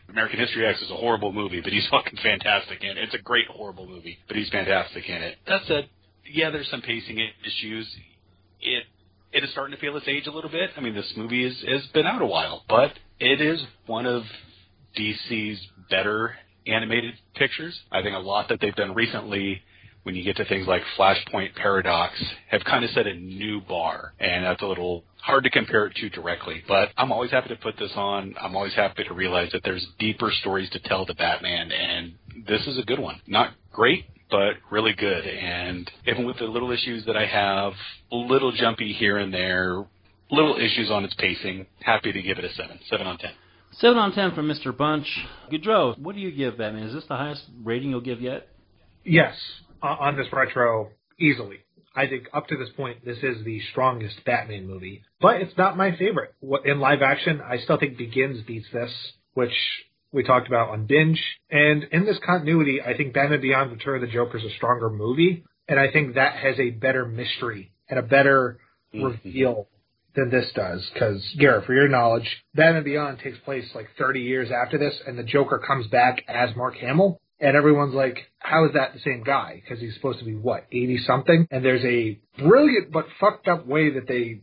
American History X is a horrible movie, but he's fucking fantastic in it. It's a great horrible movie, but he's fantastic in it. That said, yeah, there's some pacing issues. It it is starting to feel its age a little bit. I mean, this movie is, has been out a while, but it is one of D C's better animated pictures. I think a lot that they've done recently, when you get to things like Flashpoint Paradox, have kind of set a new bar, and that's a little hard to compare it to directly. But I'm always happy to put this on. I'm always happy to realize that there's deeper stories to tell to Batman, and this is a good one. Not great, but really good. And even with the little issues that I have, a little jumpy here and there, little issues on its pacing, happy to give it a seven. Seven on ten. Seven on ten from Mister Bunch. Goudreau, what do you give Batman? Is this the highest rating you'll give yet? Yes, uh, on this retro, easily. I think up to this point, this is the strongest Batman movie. But it's not my favorite. In live action, I still think Begins beats this, which we talked about on Binge. And in this continuity, I think Batman Beyond Return of the Joker is a stronger movie. And I think that has a better mystery and a better mm-hmm. reveal than this does. Because, Garrett, for your knowledge, Batman Beyond takes place like thirty years after this, and the Joker comes back as Mark Hamill. And everyone's like, how is that the same guy? Because he's supposed to be, what, eighty-something? And there's a brilliant but fucked up way that they...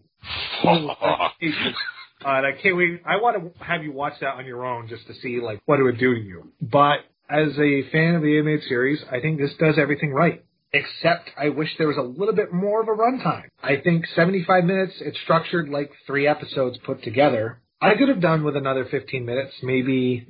uh, and I can't wait. I want to have you watch that on your own just to see, like, what it would do to you. But as a fan of the animated series, I think this does everything right. Except I wish there was a little bit more of a runtime. I think seventy-five minutes, it's structured like three episodes put together. I could have done with another fifteen minutes, maybe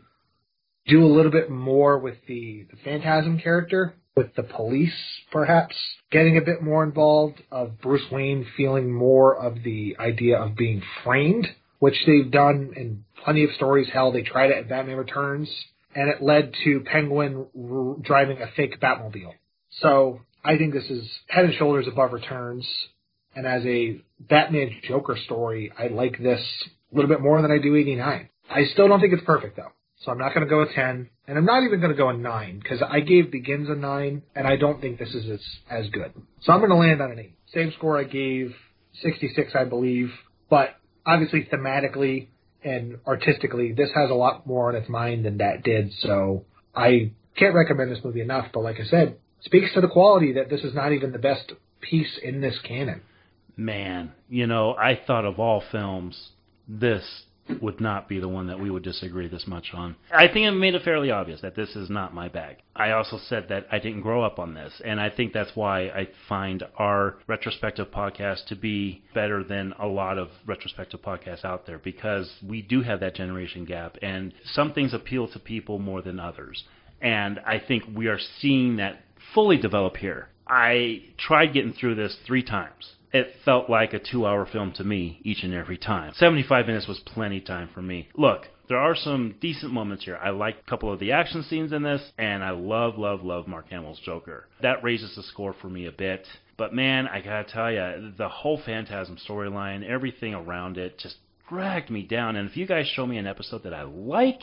do a little bit more with the, the Phantasm character, with the police, perhaps, getting a bit more involved, of Bruce Wayne feeling more of the idea of being framed, which they've done in plenty of stories. Hell, they tried it at Batman Returns, and it led to Penguin r- driving a fake Batmobile. So I think this is head and shoulders above Returns, and as a Batman Joker story, I like this a little bit more than I do eighty-nine. I still don't think it's perfect, though. So I'm not going to go a ten, and I'm not even going to go a nine, because I gave Begins a nine, and I don't think this is as, as good. So I'm going to land on an eight. Same score I gave, sixty-six, I believe, but obviously thematically and artistically, this has a lot more on its mind than that did, so I can't recommend this movie enough, but like I said, speaks to the quality that this is not even the best piece in this canon. Man, you know, I thought of all films, this would not be the one that we would disagree this much on. I think I made it fairly obvious that this is not my bag. I also said that I didn't grow up on this, and I think that's why I find our retrospective podcast to be better than a lot of retrospective podcasts out there, because we do have that generation gap, and some things appeal to people more than others. And I think we are seeing that fully develop here. I tried getting through this three times. It felt like a two-hour film to me each and every time. seventy-five minutes was plenty time for me. Look, there are some decent moments here. I like a couple of the action scenes in this, and I love, love, love Mark Hamill's Joker. That raises the score for me a bit. But man, I gotta tell you, the whole Phantasm storyline, everything around it, just dragged me down. And if you guys show me an episode that I like,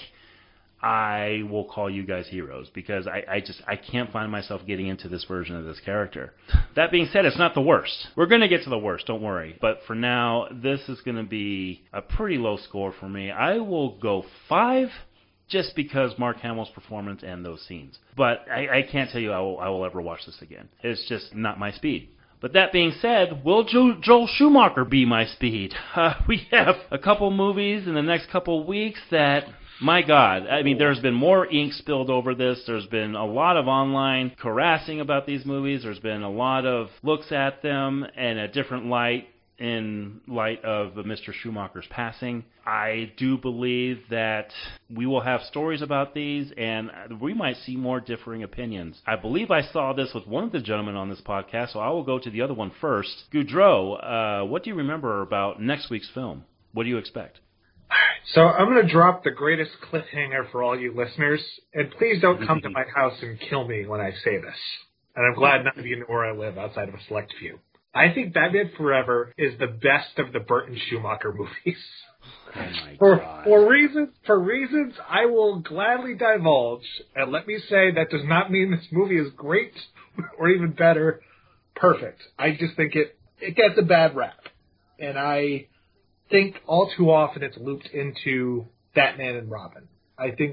I will call you guys heroes, because I, I just I can't find myself getting into this version of this character. That being said, it's not the worst. We're going to get to the worst, don't worry. But for now, this is going to be a pretty low score for me. I will go five, just because Mark Hamill's performance and those scenes. But I, I can't tell you I will, I will ever watch this again. It's just not my speed. But that being said, will jo- Joel Schumacher be my speed? Uh, we have a couple movies in the next couple weeks that... My God, I mean, there's been more ink spilled over this. There's been a lot of online harassing about these movies. There's been a lot of looks at them in a different light in light of Mister Schumacher's passing. I do believe that we will have stories about these, and we might see more differing opinions. I believe I saw this with one of the gentlemen on this podcast, so I will go to the other one first. Goudreau, uh, what do you remember about next week's film? What do you expect? So I'm going to drop the greatest cliffhanger for all you listeners, and please don't come to my house and kill me when I say this. And I'm glad none of you know where I live outside of a select few. I think Batman Forever is the best of the Burton Schumacher movies. Oh my for, God. For reasons, for reasons I will gladly divulge, and let me say that does not mean this movie is great or even better, perfect. I just think it, it gets a bad rap. And I... think all too often it's looped into Batman and Robin. I think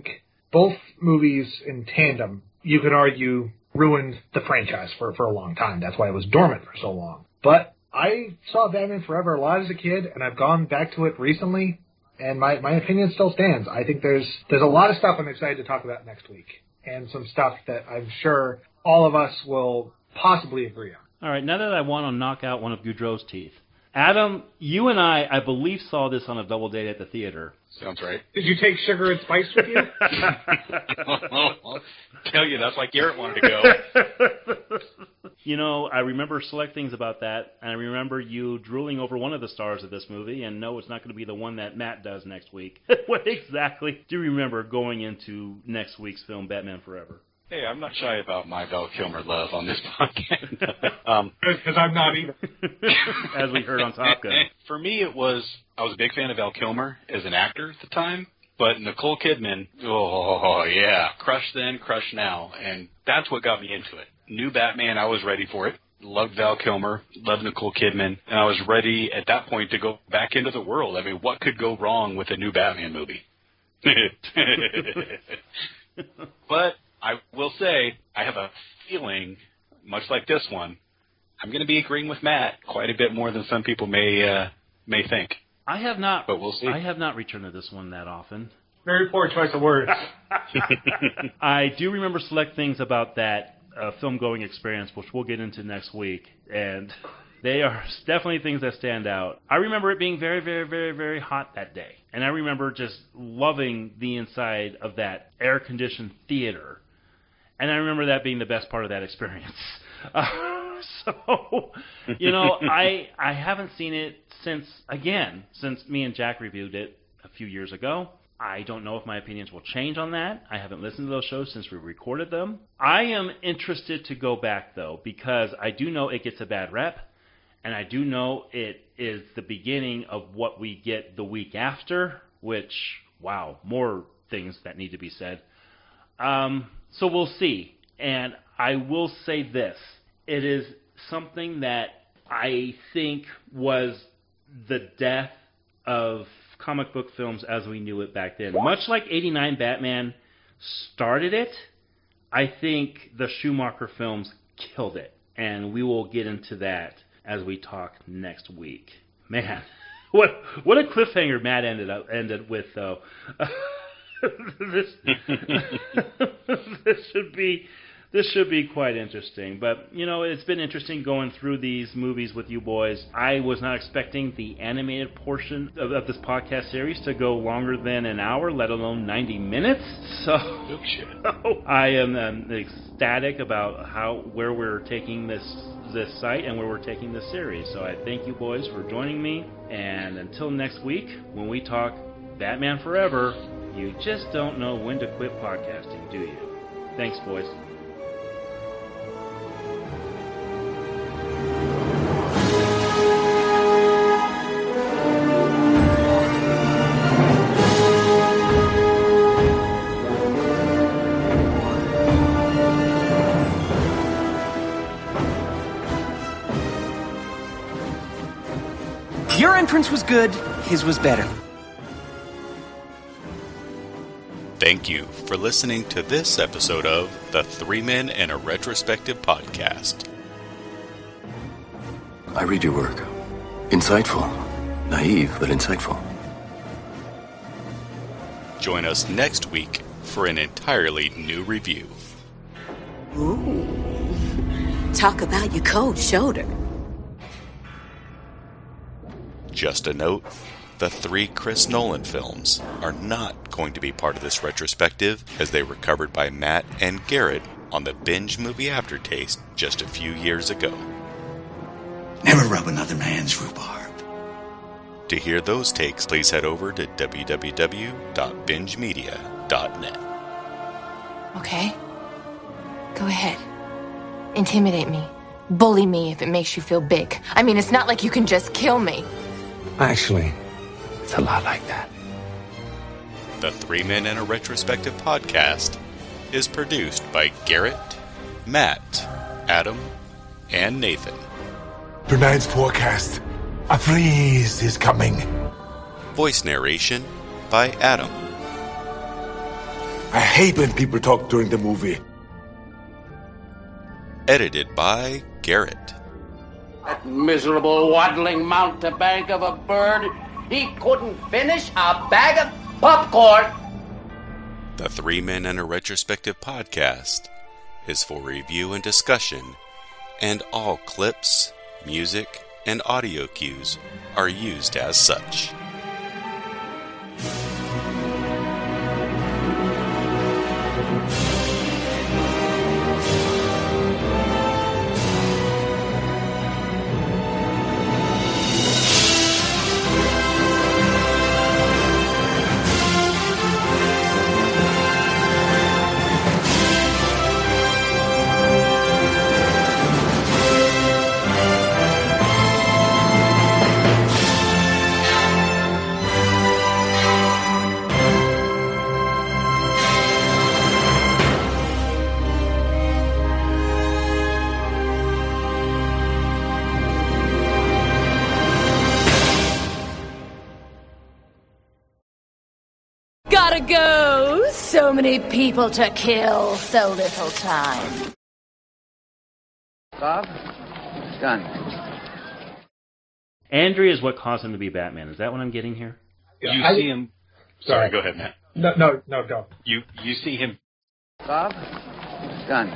both movies in tandem, you could argue, ruined the franchise for, for a long time. That's why it was dormant for so long. But I saw Batman Forever a lot as a kid, and I've gone back to it recently, and my, my opinion still stands. I think there's there's a lot of stuff I'm excited to talk about next week, and some stuff that I'm sure all of us will possibly agree on. All right, now that I want to knock out one of Goudreau's teeth, Adam, you and I, I believe, saw this on a double date at the theater. Sounds right. Did you take sugar and spice with you? I'll tell you, that's why Garrett wanted to go. You know, I remember select things about that, and I remember you drooling over one of the stars of this movie, and no, it's not going to be the one that Matt does next week. What exactly do you remember going into next week's film, Batman Forever? Hey, I'm not shy about my Val Kilmer love on this podcast. um, because I'm not either. As we heard on Top Gun. For me, it was, I was a big fan of Val Kilmer as an actor at the time, but Nicole Kidman, oh, yeah, crush then, crush now, and that's what got me into it. New Batman, I was ready for it. Loved Val Kilmer, loved Nicole Kidman, and I was ready at that point to go back into the world. I mean, what could go wrong with a new Batman movie? But I will say, I have a feeling, much like this one, I'm going to be agreeing with Matt quite a bit more than some people may uh, may think. I have not, but we'll see. I have not returned to this one that often. Very poor choice of words. I do remember select things about that uh, film-going experience, which we'll get into next week, and they are definitely things that stand out. I remember it being very, very, very, very hot that day, and I remember just loving the inside of that air-conditioned theater. And I remember that being the best part of that experience. Uh, so, you know, I I haven't seen it since, again, since me and Jack reviewed it a few years ago. I don't know if my opinions will change on that. I haven't listened to those shows since we recorded them. I am interested to go back, though, because I do know it gets a bad rep, and I do know it is the beginning of what we get the week after, which, wow, more things that need to be said. Um... So we'll see, and I will say this. It is something that I think was the death of comic book films as we knew it back then. Much like eighty-nine Batman started it, I think the Schumacher films killed it, and we will get into that as we talk next week. Man, what what a cliffhanger Matt ended up ended with, though. this this should be this should be quite interesting. But you know, it's been interesting going through these movies with you boys. I was not expecting the animated portion of, of this podcast series to go longer than an hour, let alone ninety minutes. So I am um, ecstatic about how where we're taking this this site and where we're taking this series. So I thank you boys for joining me. And until next week, when we talk Batman Forever. You just don't know when to quit podcasting, do you? Thanks, boys. Your entrance was good, his was better. Thank you for listening to this episode of the Three Men and a Retrospective podcast. I read your work. Insightful. Naive, but insightful. Join us next week for an entirely new review. Ooh. Talk about your cold shoulder. Just a note, the three Chris Nolan films are not going to be part of this retrospective, as they were covered by Matt and Garrett on the Binge Movie Aftertaste just a few years ago. Never rub another man's rhubarb. To hear those takes, please head over to w w w dot binge media dot net. Okay. Go ahead. Intimidate me. Bully me if it makes you feel big. I mean, it's not like you can just kill me. Actually, it's a lot like that. The Three Men and a Retrospective podcast is produced by Garrett, Matt, Adam, and Nathan. Tonight's forecast, a freeze is coming. Voice narration by Adam. I hate when people talk during the movie. Edited by Garrett. That miserable waddling mountebank of a bird, he couldn't finish a bag of popcorn. The Three Men and a Retrospective podcast is for review and discussion, and all clips, music, and audio cues are used as such. Gotta go! So many people to kill, so little time. Bob? Done. Andrea is what caused him to be Batman. Is that what I'm getting here? You I, see him... Sorry, go ahead, Matt. No, no, no, go. You, you see him... Bob? Done.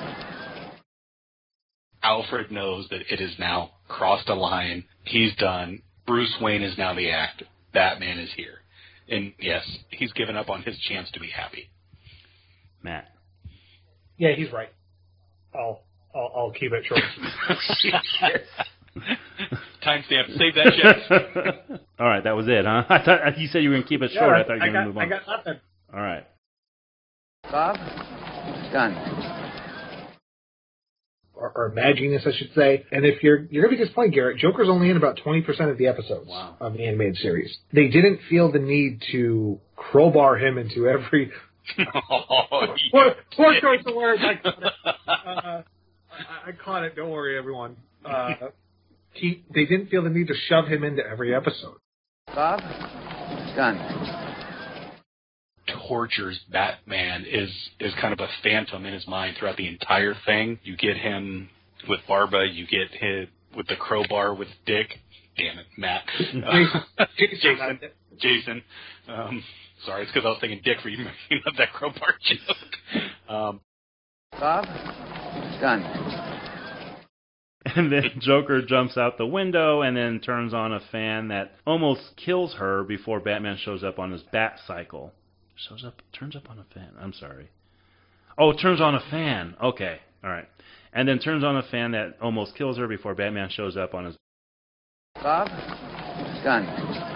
Alfred knows that it has now crossed a line. He's done. Bruce Wayne is now the actor. Batman is here. And yes, he's given up on his chance to be happy. Matt. Yeah, he's right. I'll I'll, I'll keep it short. Timestamp. Save that shit. All right, that was it, huh? I thought you said you were going to keep it Yeah, short. I, I thought you were going to move on. I got nothing. All right. Bob? Done. Or, or Mad Genius, I should say. And if you're you're going to be disappointed, Garrett, Joker's only in about twenty percent of the episodes wow. of the animated series. They didn't feel the need to crowbar him into every... oh, poor poor choice of words. I caught it. Uh, I, I caught it. Don't worry, everyone. Uh, he, they didn't feel the need to shove him into every episode. Bob? Done. Tortures Batman is is kind of a phantom in his mind throughout the entire thing. You get him with Barba, you get him with the crowbar with Dick. Damn it, Matt. Uh, Jason. Jason. Um, sorry, it's because I was thinking Dick for you making up that crowbar joke. Um, Bob? Done. And then Joker jumps out the window and then turns on a fan that almost kills her before Batman shows up on his bat cycle. Shows up, turns up on a fan. I'm sorry. Oh, turns on a fan. Okay, all right. And then turns on a fan that almost kills her before Batman shows up on his... Bob? Done.